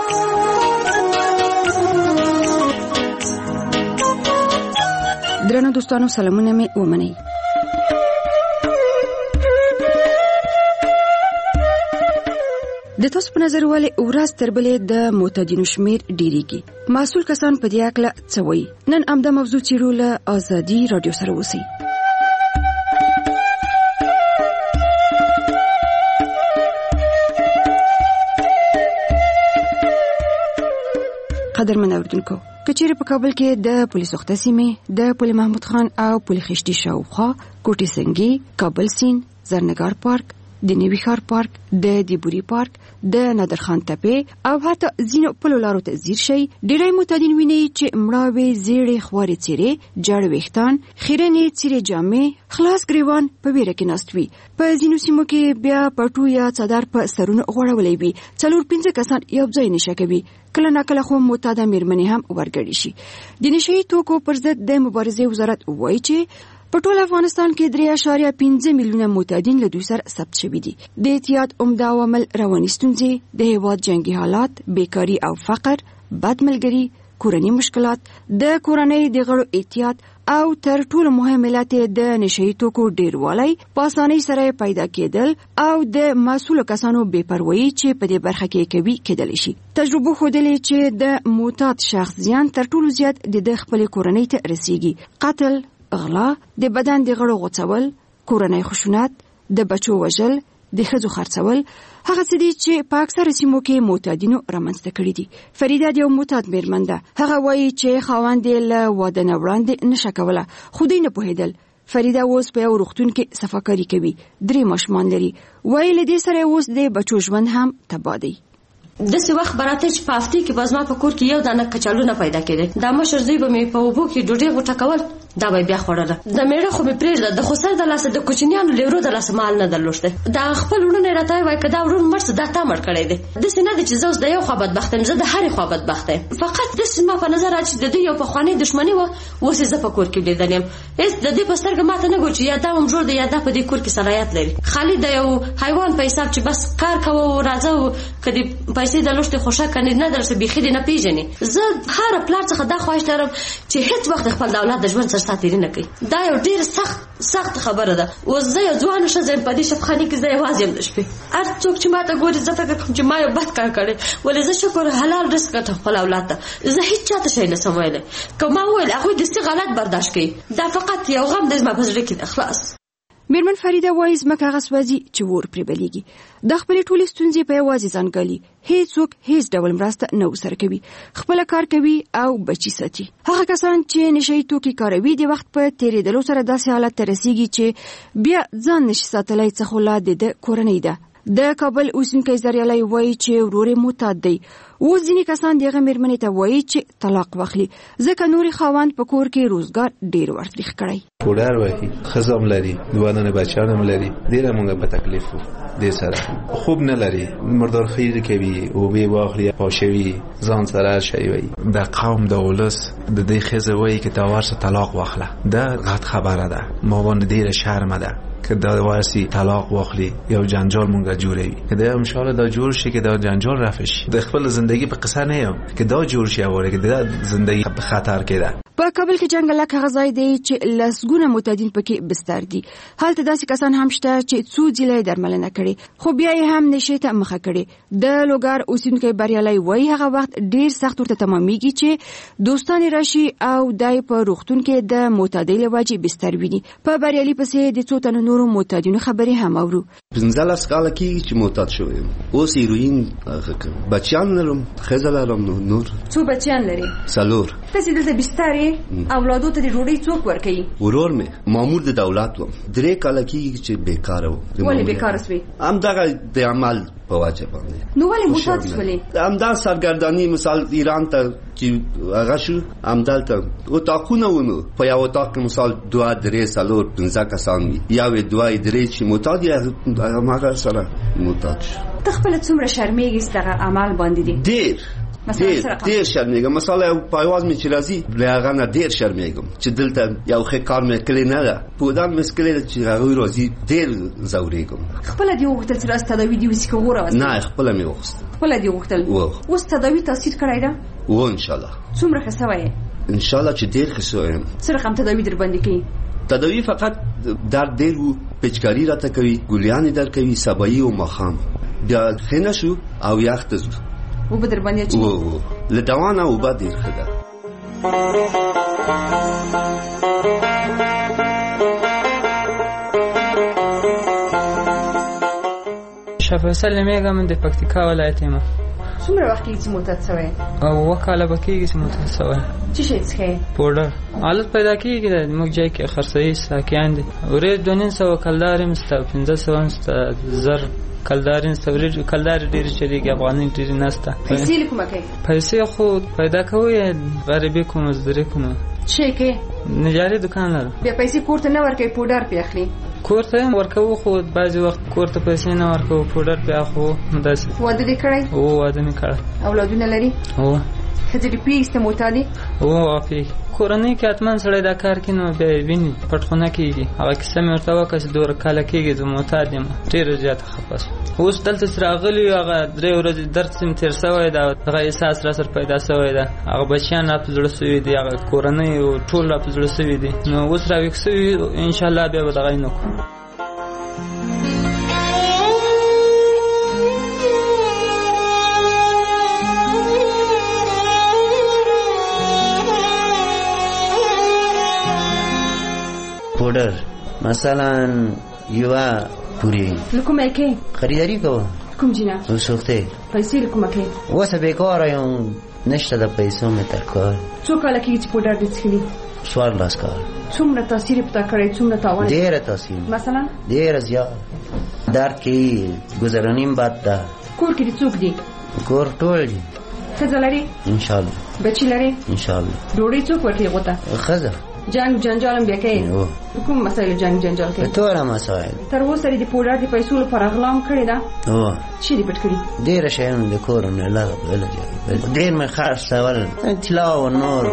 Q: درنو دوستانو سلامونه مې ومنئ. د تاسو په نظر ولې ورځ تر بلې د معتادینو شمیر ډیریږي؟ مسؤل کسان په دې اړه څه وایي؟ نن همدا موضوع چیرو له ازادي رادیو سره اوسئ. قدرمن اوردونکو، کچېره په کابل کې د پولیسو ختصیمه د پل محمود خان او پل خشتي شاوخوا کوټي سنگي، کابل سین، زرنګار پارک، د نیوي ښار پارک، د دیبوري پارک، د نادرخان تپې او حتی ځینو پلو لارو ته ځیر شي. ډېری معتادین ویني چې مړاوې زیړې خوارې څیرې، جاړ ویښتان، خیرنې څیرې جامې، خلاص ګریوان په ویره کې ناست وي. په ځینو سیمو کې بیا پټو یا څادر په سرونو غوړولی وي. 4-5 کسان یو ځای نشه کوي. کله ناکله خو معتاده میرمنې هم ورګړي شي. د نشهیي توکو پر ضد د مبارزې وزارت وایي چې په ټول افغانستان کې 3.5 میلیونه معتادین له دوی سره ثبت شوي دي. د اعتیاد عمده عوامل رواني ستونزې، د هیواد جنگي حالات، بیکاري او فقر، بد ملګري، کورني مشکلات، د کورنۍ د غړو اعتیاد او تر ټولو مهم علت د نشهیي توکو ډیروالی، په اسانۍ سره پیدا کېدل او د مسؤلو کسانو بې پروایي چې په دې برخه کې کوي کېدلی شي. تجربه ښودلې چې د معتاد شخص زیان تر ټولو زیات د خپلې کورنۍ ته رسیږي. قتل، غلا، د بدن د غړو غوڅول، کورنۍ خشونت، د بچو وژل، د ښځو خرڅول، هغه څه دي چې په اکثره سیمو کې معتادینو رامنځته کړي دي. فریده د یو معتاد میرمن ده. هغه وایي چې خاوند یې له واده نه وړاندې نشه کوله، خو دوی نه پوهېدل. فریده اوس په یو روغتون کې صفاکاري کوي. 3 ماشومان لري. وایي له دې سره اوس د بچو ژوند هم تباه دی.
R: داسې وخت به راته چې په هفتې کې به زما په کور کې یو دانه کچالونه پیدا کېدل. دا مشر زوی به مې په اوبو کې ډوډۍ غوټه کول. دا به بیا خوړله. د میړه خو به پرېږده، د خسر د لاسه د کوچنیانو له ورو د لاسه مال نه درلوشته. دا خپل ورونه راته وای کدا ورون مرسته دا تا مړ کړی دی. داسې نه دی چې زه اوس د یو خوا بدبخته یم، زه د هرې خوا بدبخته یم. فقط داسې ما په نظر راځي د دوی یو پخوانۍ دښمني وه، اوس یې زه په کور کې لیدلی یم. هېڅ د دې په سترګه ماته نه ګوري چې یا دا ممجور دی یا دا په دې کور کې صلاحیت لري. خالي د یو حیوان په حساب چې بس کار کوه او راځه او که دې پیسې درلوشتې خوشحه کنې نه درسه بیخي دې نه پېژنې. زه هره پلار څخه دا خواهش لرم چې هېڅ وخت خپل د اولاد د ژوند سره ساتېري نه کوي. دا یو ډېره سخت خبره ده. اوس زه یو ځوانه ښځه یم، په دې شفخانې کې زه یوازې یم د شپې. هر څوک چې ما ته ګوري زه فکر کوم چې ما یو بد کار کړی، ولې زه شکر حلال رزق ګټم خپل اولاد ته. زه هېڅ چاته شی نه شم ویلی. که ما وویل هغوی داسې غلط برداشت کوي، دا فقط یو غم دی زما په زړه کې ده. خلاص.
Q: میرمن فریده وایي ځمکه هغه سوځي چې اور پرې بلیږي. د خپلې ټولې ستونزې په یوازې ځان ګالي. هیڅوک هیڅ ډول مرسته نه ورسره کوي. خپله کار کوي او بچي ساتي. هغه کسان چې نشهیي توکي کاروي د وخت په تېرېدلو سره داسې حالت ته رسېږي چې بیا ځان نشي ساتلی، څه خو لا د ده کورنۍ ده. د کابل اوسیدونکی زریالی وایي چې ورور یې معتاد دی. اوس ځینې کسان د هغه مېرمنې ته وایي چې طلاق واخلي، ځکه نورې خاوند په کور کې روزګار ډېر ورتریخ کړی.
S: پوډر وهي، ښځه هم لري، دوه دانې بچیان هم لري. ډېره مونږ په تکلیف وو دې سره. خوب نه لري، مردارخیزي کوي، اوبې واخلي، پاشوي، ځان سره شی وایي. د قوم د ولس د دې ښځې وایي چې دا ورسه طلاق واخله. دا غلط خبره ده. ما باندې ډېره شرمه ده که دا ورسی طلاق واخلی یا جنجال مونږه جوړوي. که دا ان شاء الله دا جوړ شي، که دا جنجال رفع شي. د خپل زندگی په قصه نه یم که دا جوړ شي اوره که دا زندگی په خطر کې ده.
Q: په کابل کې جنګلک هغه ځای دی چې لسګونه معتادین پکې بستر دي. هلته داسې کسان هم شته چې څو ځله درملنه کړي خو بیا یې هم نشي ته مخه کړي. د لوګر اوسیدونکی بریالی وایي هغه وخت ډیر سخت ورته تمامېږي چې دوستان راشي او دای په روغتون کې د معتادۍ له وجې بستر ویني. په بریالي پسې د څو تنو نورو معتادینو خبرې هم اورو.
T: 15 کاله کېږي چې معتاد شوی یم. اوس هیروین بچیان لرم، ښځه لرم. نور
Q: څو بچیان لري؟
T: 4.
Q: تاسې دلته بستر اولادو ته د ډوډۍ څوک ورکوي؟
T: ورور مې مامور د دولت وم. 3 کاله کېږي چې بیکاره وم.
Q: ولې بیکاره سوې؟
T: همدغه د عمل په وجه باندې.
Q: نو ولې معتاد شولې؟
T: همدا سرګرداني مثال ایران ته چې هغه شو، همدلته اتاقونه ونو. په یو اتاق کې مثال 2 3 4 5 کسان وي. یو 2 3 چې معتاد یې هغه سره معتاد شو.
Q: ته خپله څومره شرمېږې چې دغه عمل باندې دي؟
T: ډېر شرمېږم. مثلا یو پایواز مې چې راځي له هغه نه ډېر شرمېږم چې دلته یو ښه کار مې کړی نه ده. پودان مې کړی ده چې هغوی راځي ډېر ځورېږم. خپله دې وغوښتل چې راز تداوي دې وسي که وراوستل؟ نه، خپله مې وغوښتل. خپله دې وغوښتل؟ اوس تداوي تاثیر کړی ده؟ انشاءالله. څومره ښه سوی یې؟ انشاءالله چې ډېر ښه سوی یم. څه رقم تداوي در باندې کوي؟ تداوي فقط درد ډېر و، پچکاري راته کوي، ګولیانې در کوي سبایي او ماښام. بیا ښه نه شو او یخ ته ځو. اوبه در باندې اچوي؟ له دوا نه اوبه ډېر ښه ده.
U: شاه فیصل نومېږم، د پکتیکا ولایت یم.
Q: څومره وخت کېږي چې معتاد سوی؟
U: 2 کاله به کېږي چې معتاد سوی.
Q: څه شی څښې؟
U: پوډر. حالت پیدا کېږي زموږ ځای کې خرڅوي ساقیان دي. ورې 2,500 کلدار یم سته، 1500 هم سته، 1000 کلدار نسته. کلدار ډېرې چلېږي، افغانۍ ډېرې نسته.
Q: پیسې له کومه کوې؟
U: پیسې خو پیدا کوو یا غریبي کوو، مزدوري کوو.
Q: څه کوې؟
U: نجاري دکان لرم.
Q: بیا پیسې کور ته نه ورکوې، پوډر پې اخلي؟
U: کور ته هم ورکوو خو بعضې وخت کور ته پیسې نه ورکوو، پوډر پې اخلو. همداسې.
Q: واده دې کړی؟
U: واده مې کړی.
Q: اولادونه لري؟ ښځې دې پوهېږي چې ته معتاد یې؟
U: پوهېږي. کورنۍ کې حتما سړی دا کار کوي نو بیا یې ویني، پټخونه کېږي. هغه کیسه مې ورته وکړه چې 2 کاله کېږي زه معتاد یم. ډېره زیاته خفه شوم. اوس دلته چې راغلي یو هغه 3 ورځې درد چې مې تېر سوی ده، هغه احساس را سره پیدا سوی ده. هغه بچیان را په زړه سوي دي، هغه کورنۍ ټول را په زړه سوي دي. نو اوس را ویښ سوي انشاءالله بیا به دغه نه کوو.
V: پوډر مثلا یوه پوری
Q: له کومه یې کوې؟
V: خریداري کوه.
Q: کوم جینه؟
V: سوختې.
Q: پیسې له کومه کوې؟
V: اوسه بیکاره یم، نشته د پیسو مې تر کار.
Q: څو کاله کېږي چې پوډر دې څښلي؟
V: 14 کاله.
Q: څومره تاثیر یې په تا کړی؟ څومره تاوان؟
V: ډېره تاثیر.
Q: مثلا؟
V: ډېره زیات. درد کوي، ګذرانیم بد ده.
Q: کور کې دې څوک دي؟
V: کور ټول دي.
Q: ښځه لري؟
V: انشاءالله.
Q: بچي لري؟
V: انشاءالله.
Q: ډوډۍ څوک ورکوي هغو ته؟
V: ښځه.
Q: جنگ جنجال هم بیا کوي کوم مسایل جنگ جنجال کوي
V: ټول مسایل
Q: تر اوسه د پوډر د پیسو لپاره غلام کړی دا شي دی پټ کړی
V: ډیر شیان د کورونه لږ ډیر مې خرڅ سوال طلا او نور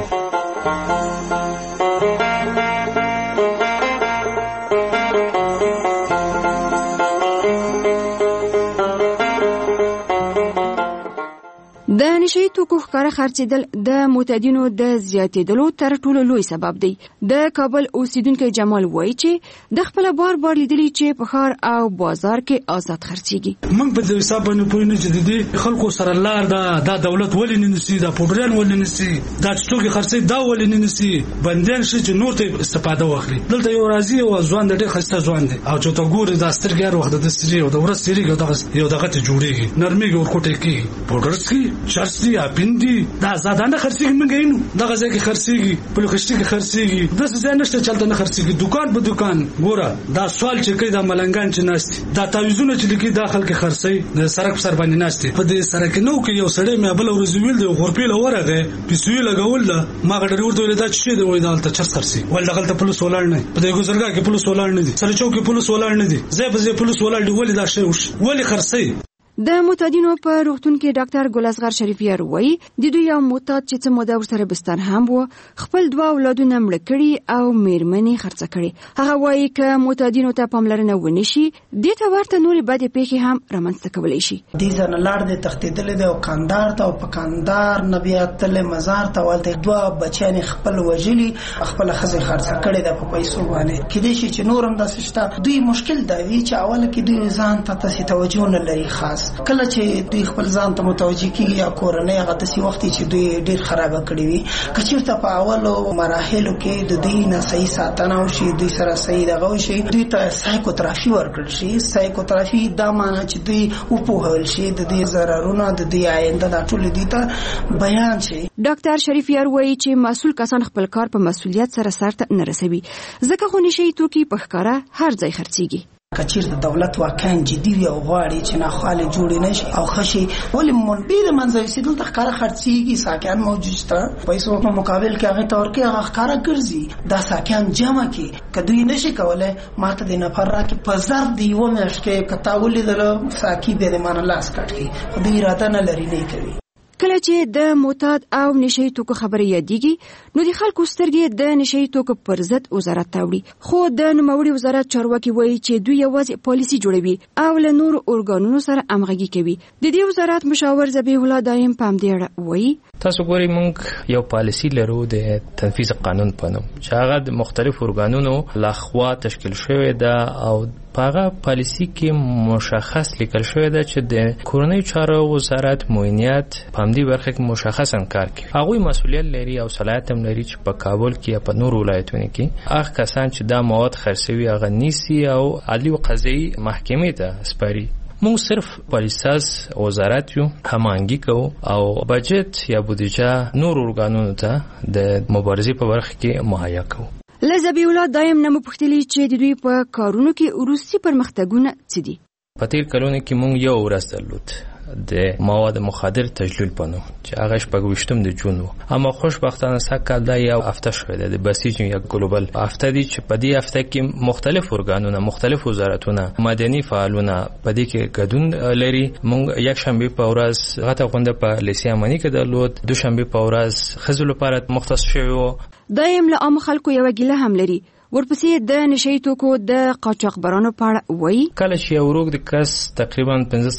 Q: د نشي توکو ښکاره خرڅېدل د معتادینو د زیاتېدلو تر ټولو لوی سبب دی. د کابل اوسیدونکو جمال وایي چې د خپل بار لیدلی چې په ښار او بازار کې آزاد خرڅېږي.
D: موږ په دې حساب باندې پوه نه چې د خلکو سره لار دا دولت ولې نه نسی دا پوډران ولې نه نسی دا توکي خرڅې دا ولې نه نسی بندیان شي چې نور ته استفاده واخلي. دلته یو راځي او ځوان د ډېر خسته ځوان دی او چې ته ګورې دا سترګې وخت د سری او د ورځ سری یو دغه ته جوړيږي نرمي ورکوټه کې پوډرسکي چرسي اپندي دا زادانه خرڅيږي موږ یې نو دغه ځای کې خرڅيږي په لوخشتي کې خرڅيږي د څه نشته چلته نه خرڅيږي دکان په دکان ګوره دا سوال چې کوي دا ملنګان چې ناشتي دا تعویذونه چې لګي داخل کې خرڅي د سرک پر سر باندې ناشتي په دې سرک نو کې یو سړی مې بل ورځ ویل دی غورپیل ورغه پیسوي لګول دا ما غډر ورته ویل دا چې دی وای دا تل چرس خرڅي ول دغه ته پولیس ولاړ نه په دې ګزرګا کې پولیس ولاړ نه دي سره چوک کې پولیس ولاړ نه دي زه په پولیس ولاړ دی ولې دا شی ولې خرڅي.
Q: د معتادینو په روغتون کې ډاکټر ګل اصغر شریفیار وایي د دوی یو معتاد چې څه موده ورسره بستر هم وو خپل 2 اولادونه مړه کړي او میرمنې خرڅه کړي. هغه وایي چې معتادینو ته پاملرنه ونشي دې ته ورته نورې بدې پیښې هم رامنځته کولی شي.
E: دې ځنه لاړ دې تختیدل د کاندار ته او په کاندار نبی تل مزار ته ولته 2 بچیان خپل وجلی خپل خزه خرڅه کړي د پیسو باندې کله چې نورم د سشته دوی مشکل دی چې اول کې دوی ځان ته توجه نه لري خاص کله چې دوی خپل ځان ته متوجه کیږي یا کورنۍ هغه تاسو وخت چې دوی ډیر خراب کړی وي کچېرته په اولو مراحلو کې د دوی نه صحیح ساتنه او شي دوی سره صحیح دغه شي دوی ته سایکوتراپي ورکړل شي. سایکوتراپي دا معنی چې دوی وپوهول شي د دې ضررونه د دې آینده د ټول دي ته بیان شي.
Q: ډاکټر شریفیار وایي چې مسؤل کسان خپل کار په مسؤلیت سره سرته نه رسوي ځکه خو نشي توکي په ښکارا هر ځای خرڅيږي.
E: کچیر د دولت واکاً جدي وي او غواړي چې نه خاله جوړ نشي او خشي ولې منبي د منځوي سیدل د ښکارا خرڅيږي ساکان موجود ته پیسو په مقابل کې هغه تور کې هغه ښکارا ګرځي دا ساکان جمع کې کدوې نشي کوله ماته د نفر راکې په زر دی و مېش کې کتاولې د ساکي به د مان لاس کټي خو دې اراده نه لري نه کوي.
Q: کله چې د معتاد او نشي توکو خبرې یادېږي نو د خلکو سترګې د نشي توکو پر ضد وزارت ته وړي خو د نوموړي وزارت چارواکي وایي چې دوی یوازې پالیسي جوړوي او له نورو ارګانونو سره همغږي کوي. د دې وزارت مشاور ذبیح الله دایم په همدې اړه وایي
B: تاسو ګورئ موږ یو پالیسي لرو د تنفیذ قانون په نوم چې هغه د مختلفو ارګانونو لخوا تشکیل شوی ده او هغه پالیسي کې مشخص لیکل شوی ده چې د کورنۍ چارو وزارت موینیت په همدې برخه کې مشخصاً کار کوي. هغه مسؤلیت لري او صلاحیت هم لري چې په کابل کې یا په نورو ولایتونو کې هغه کسان چې دا مواد خرڅوي هغه نیسي او عدلي او قضایي محکمې ته سپاري. موږ صرف پالیساز وزارت یو هماهنګي کوو او بجټ یا بودیجه نور ارګانونو ته د مبارزې په برخه کې مهیا کوو.
Q: لذبی الله دایم نمو پختلی چې د دوی په کارونو کې وروستي پرمختګونه څه دي.
B: په تیر کلونو کې موږ یو ورځ درلود د مواد مخدر تجلیل پنو چې هغه شپږ د جون و اما خوشبختانه سکه دا یو هفته شوه د بسیج یو ګلوبل هفته دي چې په دې هفته کې مختلف ارګانونه مختلف وزارتونه مدني فعالونه په دې کې ګډون لري. موږ یک شنبه په ورځ غته غونډه په لیسیا منی کې درلود دوشنبه په ورځ خزل لپاره مختص شوی.
Q: دایم له عام خلکو یو ګیله هم لري ورپسې د نشي توکو د قاچاقبرانو په اړه وایي
B: کله چې یو روغ د کس تقریبا 15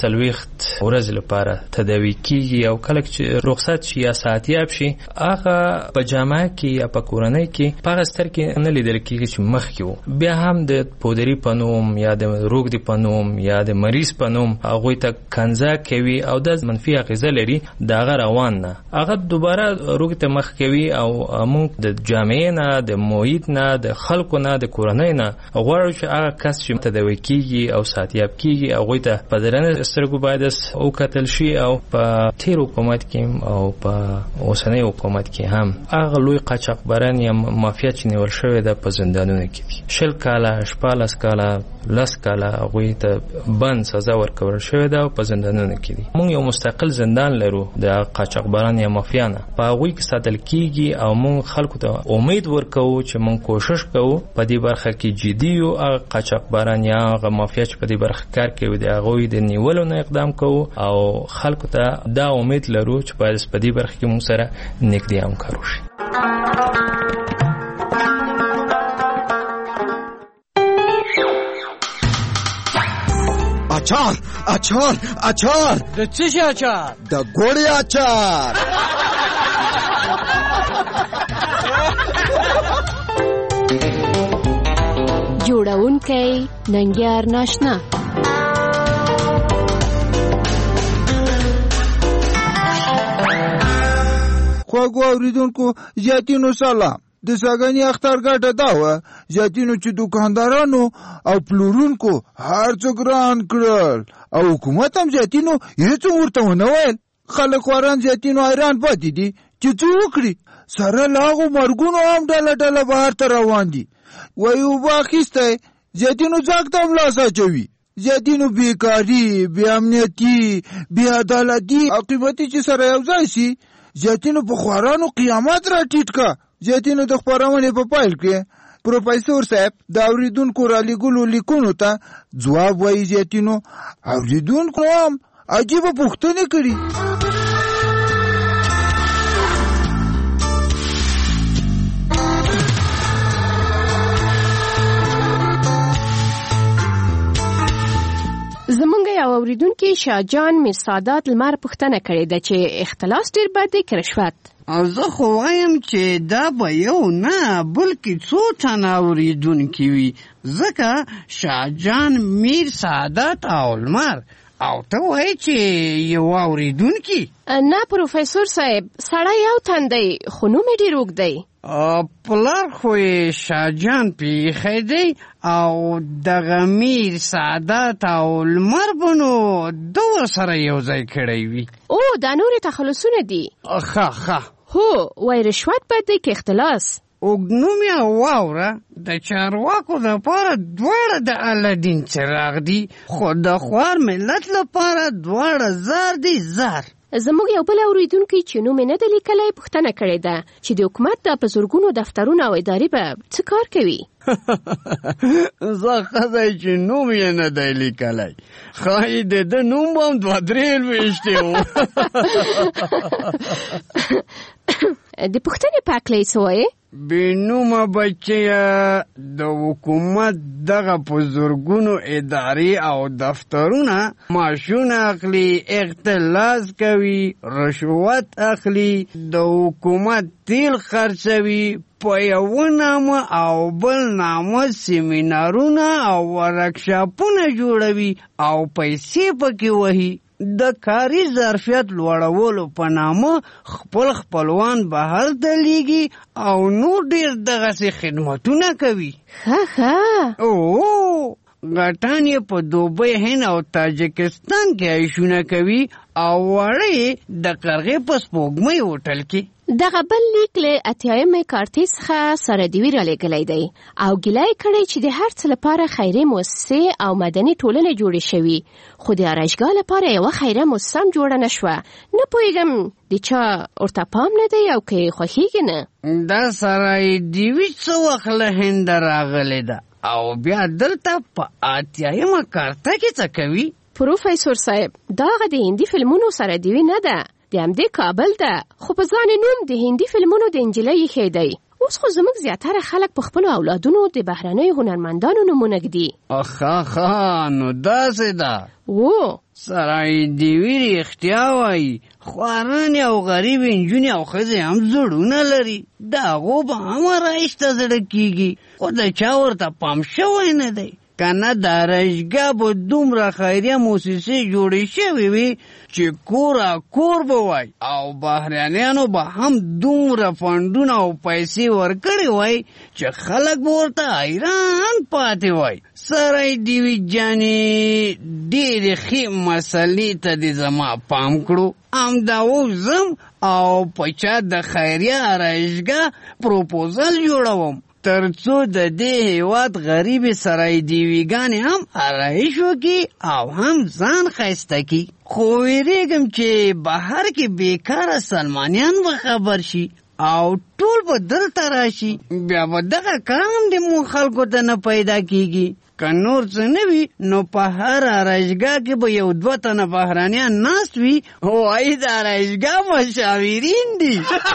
B: ورځې لپاره تداوی کیږي او کله چې رخصت شي یا ساعتیاب شي هغه په جامعه کې یا په کورنۍ کې په ستر کې نه لیدل کیږي چې مخ کې بیا هم د پودری پنوم یا د روغ د پنوم یا د مریض پنوم هغه ته کنځا کوي او د منفي غذا لري دا روان نه هغه دوباره روغ ته مخ کوي او موږ د جامعې نه د محیط نه د
C: خلکو نه د کورنۍ نه غواړو چې هغه کس چې تداوی کیږي او ساتیاب کیږي هغوی ته په درنه سترګو باید وکتل شي او په تیر حکومت کې او په اوسنۍ حکومت کې هم هغه لوی قاچاقبران یا مافیا چې نیول شوی ده په زندانونو کې دي 20 کاله 14 کاله 10 کاله هغوی ته بند سزا ورکول شوی ده او په زندانونو کې دي. موږ یو مستقل زندان لرو د قاچاقبران یا مافیا نه په هغوی کې ساتل کیږي او موږ خلکو ته امید ورکوو چې موږ کوشش کوو په دې برخه کې جدي یو قاچاقبران یا هغه مافیا چې په دې برخه کار کوي د هغوی د نیولو نه اقدام کوو او خلکو ته دا امید لرو چې باید په دې برخه کې موږ سره نږدې همکاري وشي.
F: اچار اچار اچار
W: د څه شي اچار؟
F: د ګوړې اچار.
X: جوړونکی ننګیار ناشنا.
Y: خواږو اوریدونکو زیاتینو سلام. د ساګانی اختر ګټه دا وه زیاتینو چې دوکاندارانو او پلورونکو هر څه ګران کړل او حکومت هم زیاتینو هیڅ ورته ونه ویل. خلک خواران زیاتینو حیران پاتې دي چې څه وکړي. سره له هغو مرګونو هم ډله ډله بهر ته روان دي. وایي اوبه اخیستی زیاتینو ځاک ته هم لاس اچوي. زیاتینو بیکاري بې امنیتي بې عدالتي او قیمتي چې سره یو ځای سي زیاتینو په خوارانو قیامت را ټیټ کا. زیاتینو د خپرونې په پایل کې پروفیسور صاحب د اوریدونکو را لیږلو لیکونو ته ځواب وایي. زیاتینو اوریدونکو هم عجیبه پوښتنې کړي.
X: زمونږ یو اوریدونکي شاهجان میر سادات لمر پوښتنه کړې ده چې اختلاس ډېر بد دی که رشوت؟
Z: او زه خو وایم چې دا به یو نه بلکې څو تنه اوریدونکي وي ځکه شاهجان میر سعادت او لمر او ته وایې چې یو اوریدونکي؟
X: نه پروفیسور صاحب سړی یو تن دی خو نوم یې ډېر اوږد دی.
Z: پلار خو یې شاهجان پیښی دی او دغه میر سعادت او لمر به نو ده ورسره یو ځای کړی وي.
X: او دا نورې تخلصونه دي.
Z: ښه
X: هو وای رشوت بد دی که اختلاس؟
Z: اوږدنوم یې واوره د چارواکو دپاره دواړه د الدین څراغ دي خو د خوار ملت لپاره دواړه زر دي زر.
X: زموږ یو بل اوریدونکی چې نوم یې نه دی لیکلی پوښتنه کړې ده چې د حکومت دا په زرګونو دفترونه او ادارې به څه کار کوي؟
Z: زه ښځی چې نوم یې نه دی لیکلی ښایي د ده نوم به هم 2-3 لویشتې و.
X: د پوښتنې په هکله یې څه وایې؟
Z: بېنومه بچیه د حکومت دغه په زرګونو ادارې او دفترونه معاشونه اخلي اختلاس کوي رشوت اخلي د حکومت تیل خرڅوي په یو نامه او بل نامه سیمینارونه او ورکشاپونه جوړوي او پیسې پکې وهي. د کاري ظرفیت لوړولو په نامه خپل خپلوان بهر ته لیږي او نور ډېر دغسې خدمتونه کوي.
X: ښه
Z: او غټان یې په دوبۍ هند او تاجکستان کې عیشونه کوي او واړه یې د قرغې په سپوږمۍ هوټل کې.
X: دغه بل لیک له 80مې کارتې څخه سره دیوی را لیږلی دی او ګیله یې کړی چې د هر څه لپاره خیري مؤسسې او مدني ټولنې جوړې شوي خو د آرایشګاه لپاره یوه خیریه مؤسسه هم جوړه نه شوه. نه پوهېږم د چا ورته پام نه دی او که خوښېږي نه.
Z: دا سرای دیوی څه وخت له هنده راغلی ده او بیا دلته په 80مه کارته کې څه کوي؟
X: پروفیسور صاحب دا هغه د هندي فلمونو سره دیوی نه ده د همدې کابل ده خو په ځان نوم د هندي فلمونو د انجلۍ ایښی دی. اوس خو زموږ زیاتره خلک په خپلو اولادونو د بهرنیو هنرمندانو نومونه ږدي.
Z: ښه نو داسې ده. سرای دیوی رښتیا وایي خوارانې او غریبې نجونې او ښځې هم زړونه لري د هغو به هم آرایش ته زړه کېږي خو د چا ورته پام شوی نه دی. کنه د آرایشګاه به دومره خیریه موسسې جوړې شوې وي چې کور به وای او بهرانیانو به هم دومره فنډونه او پیسې ورکړې وای چې خلک به ورته حیران پاتې وای. سرای دیوي جانې ډېرې ښې مسلې ته دې زما پام کړو. همدا وزم او په چا د خیریه آرایشګاه پروپوزل جوړوم تر څو د دې هیواد غریبې سرای دیویګانې هم آرایش وکړي او هم ځان ښایسته کړي. خو ویرېږم چې بهر کې بیکاره سلمانیان به خبر شي او ټول به دلته راشي، بیا به دغه کار هم د مونږ خلکو ته نه پیدا کېږي. که نور څه نه وي نو په هر آرایشګاه کې به 1-2 تنه بهرانیان ناست وي، وایي د آرایشګاه مشاورین دي.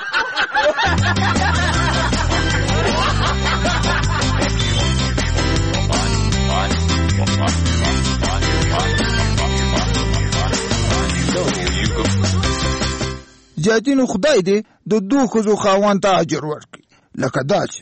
Y: جاتینو خدای دې د 2 ښځو خاوند ته اجر ورکړي لکه داسې.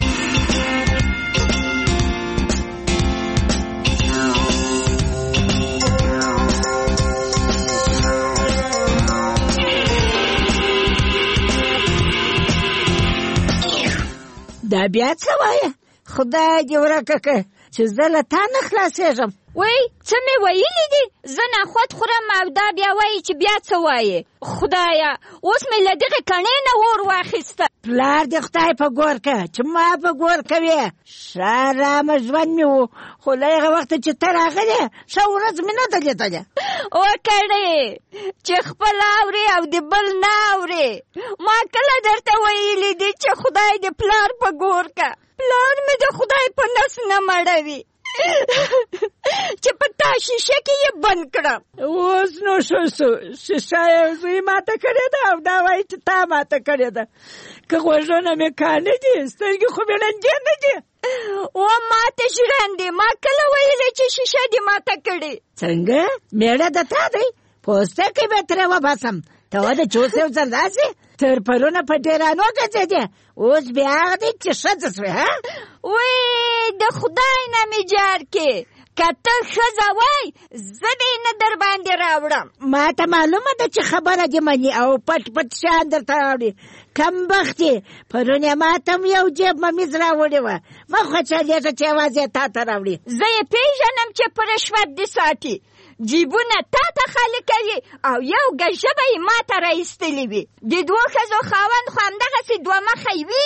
G: دا بیا څه وایه؟ خدای دې ورکه که چې زه له تا نه خلاصېږم.
H: وای څه مې ویلي دي؟ زه نخود خورم او دا بیا وایي چې بیا څه وایې؟ خدایه اوس مې له دغې کڼې نه اور واخیسته.
G: پلار دې خدای په ګور که چې ما په ګور کوې. ښه رامه ژوند مې و، خو له هغه وخته چې ته راغلې ښه ورځ مې نه ده لیدلې.
H: وکړې چې خپل اورې او د بل نه اورې. ما کله درته ویلي دي چې خدای دې پلار په ګور که. پلار مې د خدای په نس نه مړوي چې په تا شیشه کې یې بند کړم.
G: اوس نو شو شیشه یې زوی ماته کړې ده او دا وایي چې تا ماته کړې ده. که غوږونه مې کاڼه دي سترګې خو مې ړندې نه دي.
H: و ماته ژرندې ما کله ویلې چې شیشه دې ماته کړې؟
G: څنګه میړه د تا دی پوستکی به ترې وباسم. ته ودې چې اوس یو ځل داسې تر پرونه په ډیرانو ګرځېدې اوس بیا هغه دی چې ښځه سوې. ها
H: وی د خدای نه مې جار کې که ته ښځه وای زه دې نه در باندې راوړم.
G: ما ته معلومه ده چې خبره دې مني او پټ پټ شیان درته راوړي. کم بخت یې پرون یې ما ته هم یو جیب ممیز راوړې وه. مه خوشحالېږه چې یوازې یې تا ته راوړي.
H: زه یې پېژنم چې په رشوت دې ساتي. جیبونه تا ته خالي کوي او یو ګژبه یې ما ته راایستلې وي. د 2 ښځو خاوند خو همدغسې 2 مخی وي.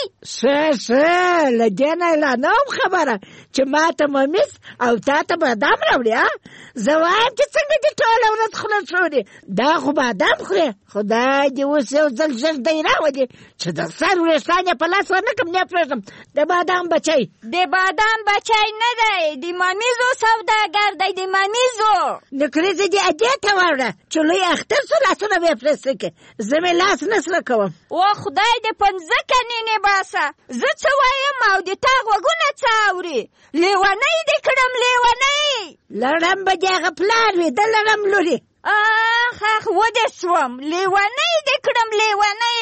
G: ښه له دې نه لا نه وم خبره چې ما ته ممیز او تا ته بادام راوړي. زه وایم چې څنګه دې ټوله ورځ خوله شورې دا خو بادام خورې. خدای دې اوس یو ځل ژر دی راولي چې د سر وریښتان یې په لاس ورنکړم نه پرېږدم. د بادام بچی
H: نه دی د ممیزو سوداګر دی. د ممیزو
G: نکریزې دې ادې ته واوړه چې لوی اختر سو لاسونه به یې پرې سکې. زه مې لاس نه سره کوم.
H: و خدای دې په مځکه نینې باسه. زه څه وایم او د تا غوږونه څه اوري؟ لیونۍ دې کړم لیونۍ.
G: لړم به دې هغه پلار وي د لړم لورې.
H: اخ ودې سوم لیونۍ دې کړم لیونۍ.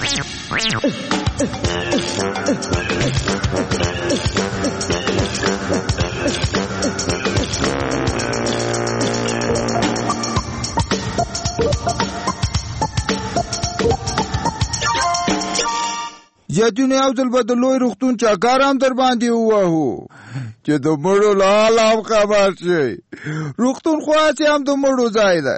Y: جاتینو یو ځل به د لوی روغتون چاکار هم در باندې ووهو چې د مړو له حال هم خبر شي. روغتون خو هسې هم د مړو ځای دی.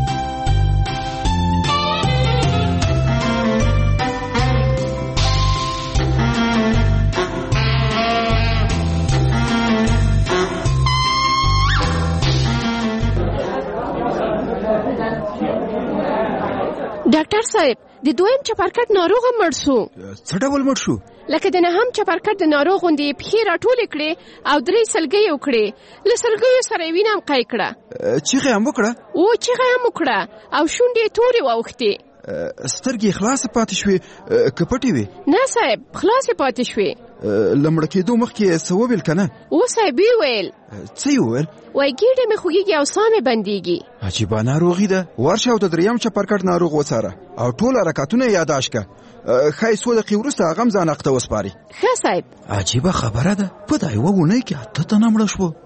X: ډاکټر صاحب د 2م چپرکټ ناروغ مړ شو.
F: څه ډول مړ شو؟
X: لکه د 9م چپرکټ د ناروغ غوندې پښې راټولې کړې او 3 سلګۍ وکړې. له سلګیو سره یې وینه هم قی کړه.
F: چیغې هم وکړه؟
X: چیغې هم وکړه او شونډې تورې واوښتې.
F: سترګې خلاصې پاتې شوې که پټې وې؟
X: نه صاحب خلاصې پاتې شوې.
F: له مړه کېدو مخکې څه وویل که نه؟
X: صاحب یې ویل.
F: څه یې وویل؟
X: وایي ګېډه مې خوږېږي او ساه مې بندېږي.
F: عجیبه ناروغي ده. ورشه او د 3م چپرکټ ناروغ وڅاره او ټول حرکاتونه یې یاداشت کړه. ښایي 2 دقیقې وروسته هغه هم ځان اخته وسپاري.
X: ښه صاحب.
F: عجیبه خبره ده. په دا 1 اونۍ کې 8 تنه مړه شوه.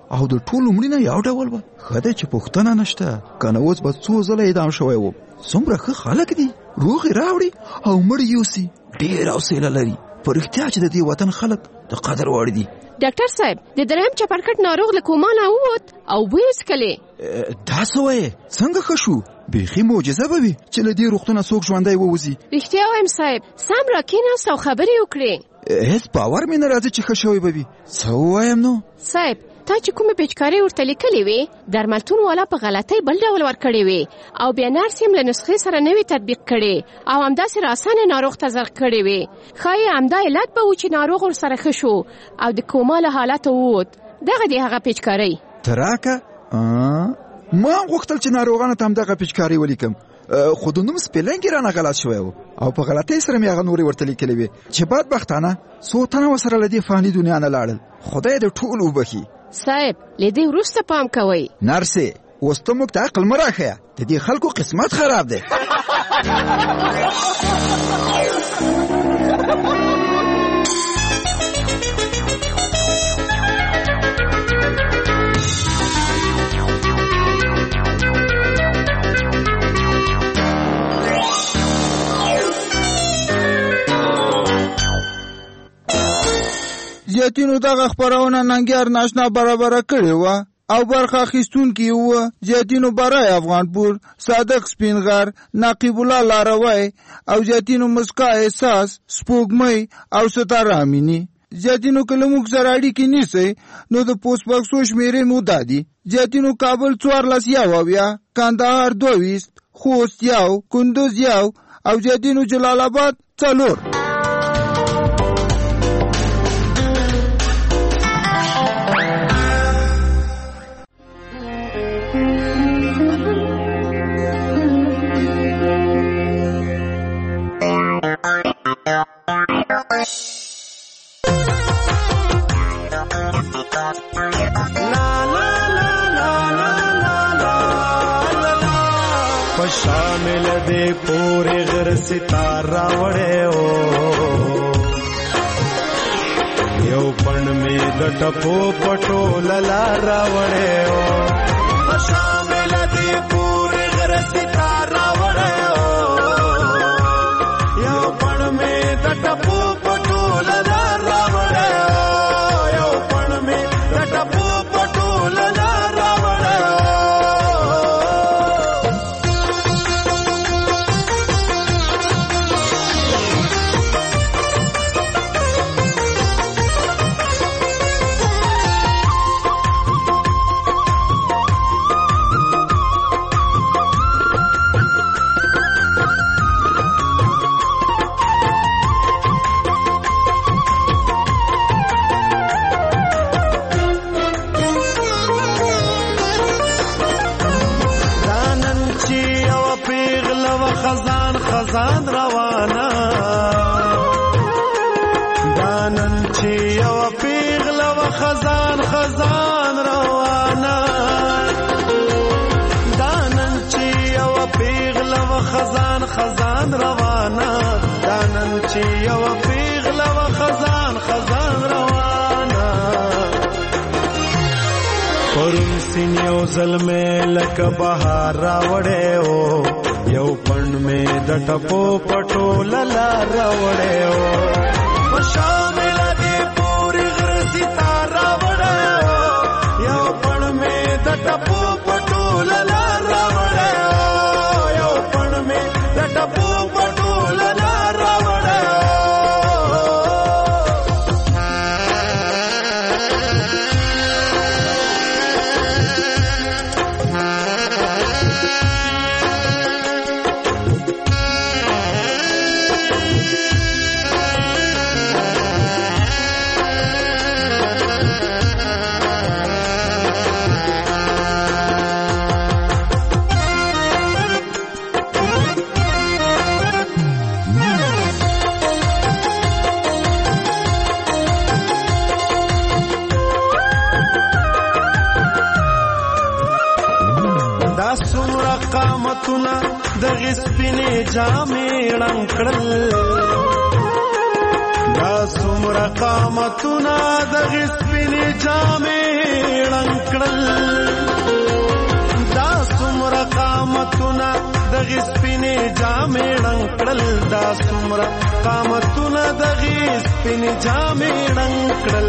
F: او د ټولو مړینه یو ډول وه. ښه دی چې پوښتنه نشته، که نه اوس به څو ځله اعدام شوی و. څومره ښه خلک دي، روغ یې راوړي او مړ یوسي. ډېر حوصله لري. په رښتیا چې د دې وطن خلک د قدر وړ دي.
X: ډاکټر صاحب، د دریم چپرکټ ناروغ له کوما نه ووت او ویې څښلې.
F: دا څه وایې؟ څنګه ښه شو؟ بیخي معجزه به وي چې له دې روغتونه څوک ژوندی ووځي.
X: رښتیا وایم صاحب، سم راکېناست او خبرې وکړې.
F: هېڅ باور مې نه راځي چې ښه شوی به وي. څه ووایم نو؟
X: صاحب، تا چې کومې پیچکارۍ ورته لیکلې وې، درملتون والا په غلطۍ بل ډول ورکړې وې او بیا نرس یې له نسخې سره نوې تطبیق کړې او همداسې راسانې ناروغ ته زر کړې وې. ښایي همدا علت به و چې ناروغ ورسره ښه شو او د کوما له حالته ووت. دغه دی هغه پیچکارۍ.
F: ته راکه ما هم غوښتل چې ناروغانو ته همدغه پیچکارۍ ولیکم، خو د نوم سپیلنګ یې رانه غلط شوی و او په غلطۍ سره مې هغه نورې ورته لیکلې وې چې بدبختانه څو تنه ورسره له دې فاني دنیا نه لاړل. خدای دې ټول وبخي.
X: صاحب، له دې وروسته پام کوئ.
F: نرسې، اوس ته موږ ته عقل مه راښیه. د دې خلکو قسمت خراب دی.
Y: زیاتینو دغه خپرونه ننګیار ناشنا برابره کړې وه او برخه اخیستونکي وه زیاتینو برای افغانپور، صادق سپینغر، نقیب الله لاروی او زیاتینو مسکا احساس، سپوږمۍ او ستاره امینی. زیاتینو که له موږ سره اړیکې نیسئ نو د پوسټ بکسو شمېرې مو دا دي: زیاتینو کابل 14 کندهار 22 خوست 1 کندوز 1 او زیاتینو جلال آباد 4.
I: شامل دے پورے غر ستارہ وڑے ہو یو پن میں دٹپو پٹو للارا وڑے ہو شامل دے پورے غر ستارہ وڑے ہو یو پن میں دٹپو پٹو للارا وڑے ہو یو پن میں دٹپو پٹو للارا وڑے ہو خزان روانا دانن چی یو پیغل و خزان روانا دانن چی یو پیغل و خزان روانا دانن چی یو پیغل و خزان روانا پرون سین یو ظلمه لک بهار راوړې او یو پن میں دټپو پټو للا راوړې او شامل دې پوری غر ستاره وړې او یو پن میں دټپو پټو للا راوړې او یو پن میں دټپو پټو للا راوړې دغه سپینې جامې رنگ کړل دا څومره قامتونه دغې سپینې جامې ړنګ کړل دا څومره قامتونه دغې سپینې جامې ړنګ کړل دا څومره قامتونه دغې سپینې جامې ړنګ کړل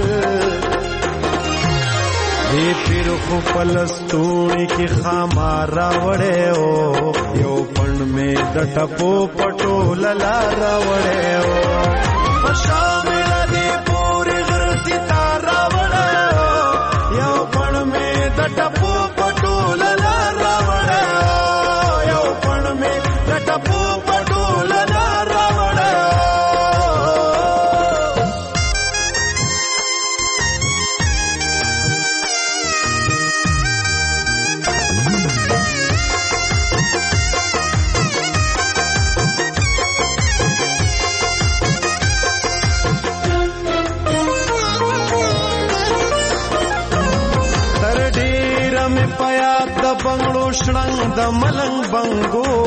I: دی پیر خو پلستوړي کې خامار راوړې او یو پڼ مې د ټپو پټو للا راوړې او په شامل دی پورې غر ستار راوړې او یو پڼ مې د ټپو پټو للا راوړې او یو پڼ مې د ټپو پټو للا راوړې بنگړو شړنګ د ملنګ بنګو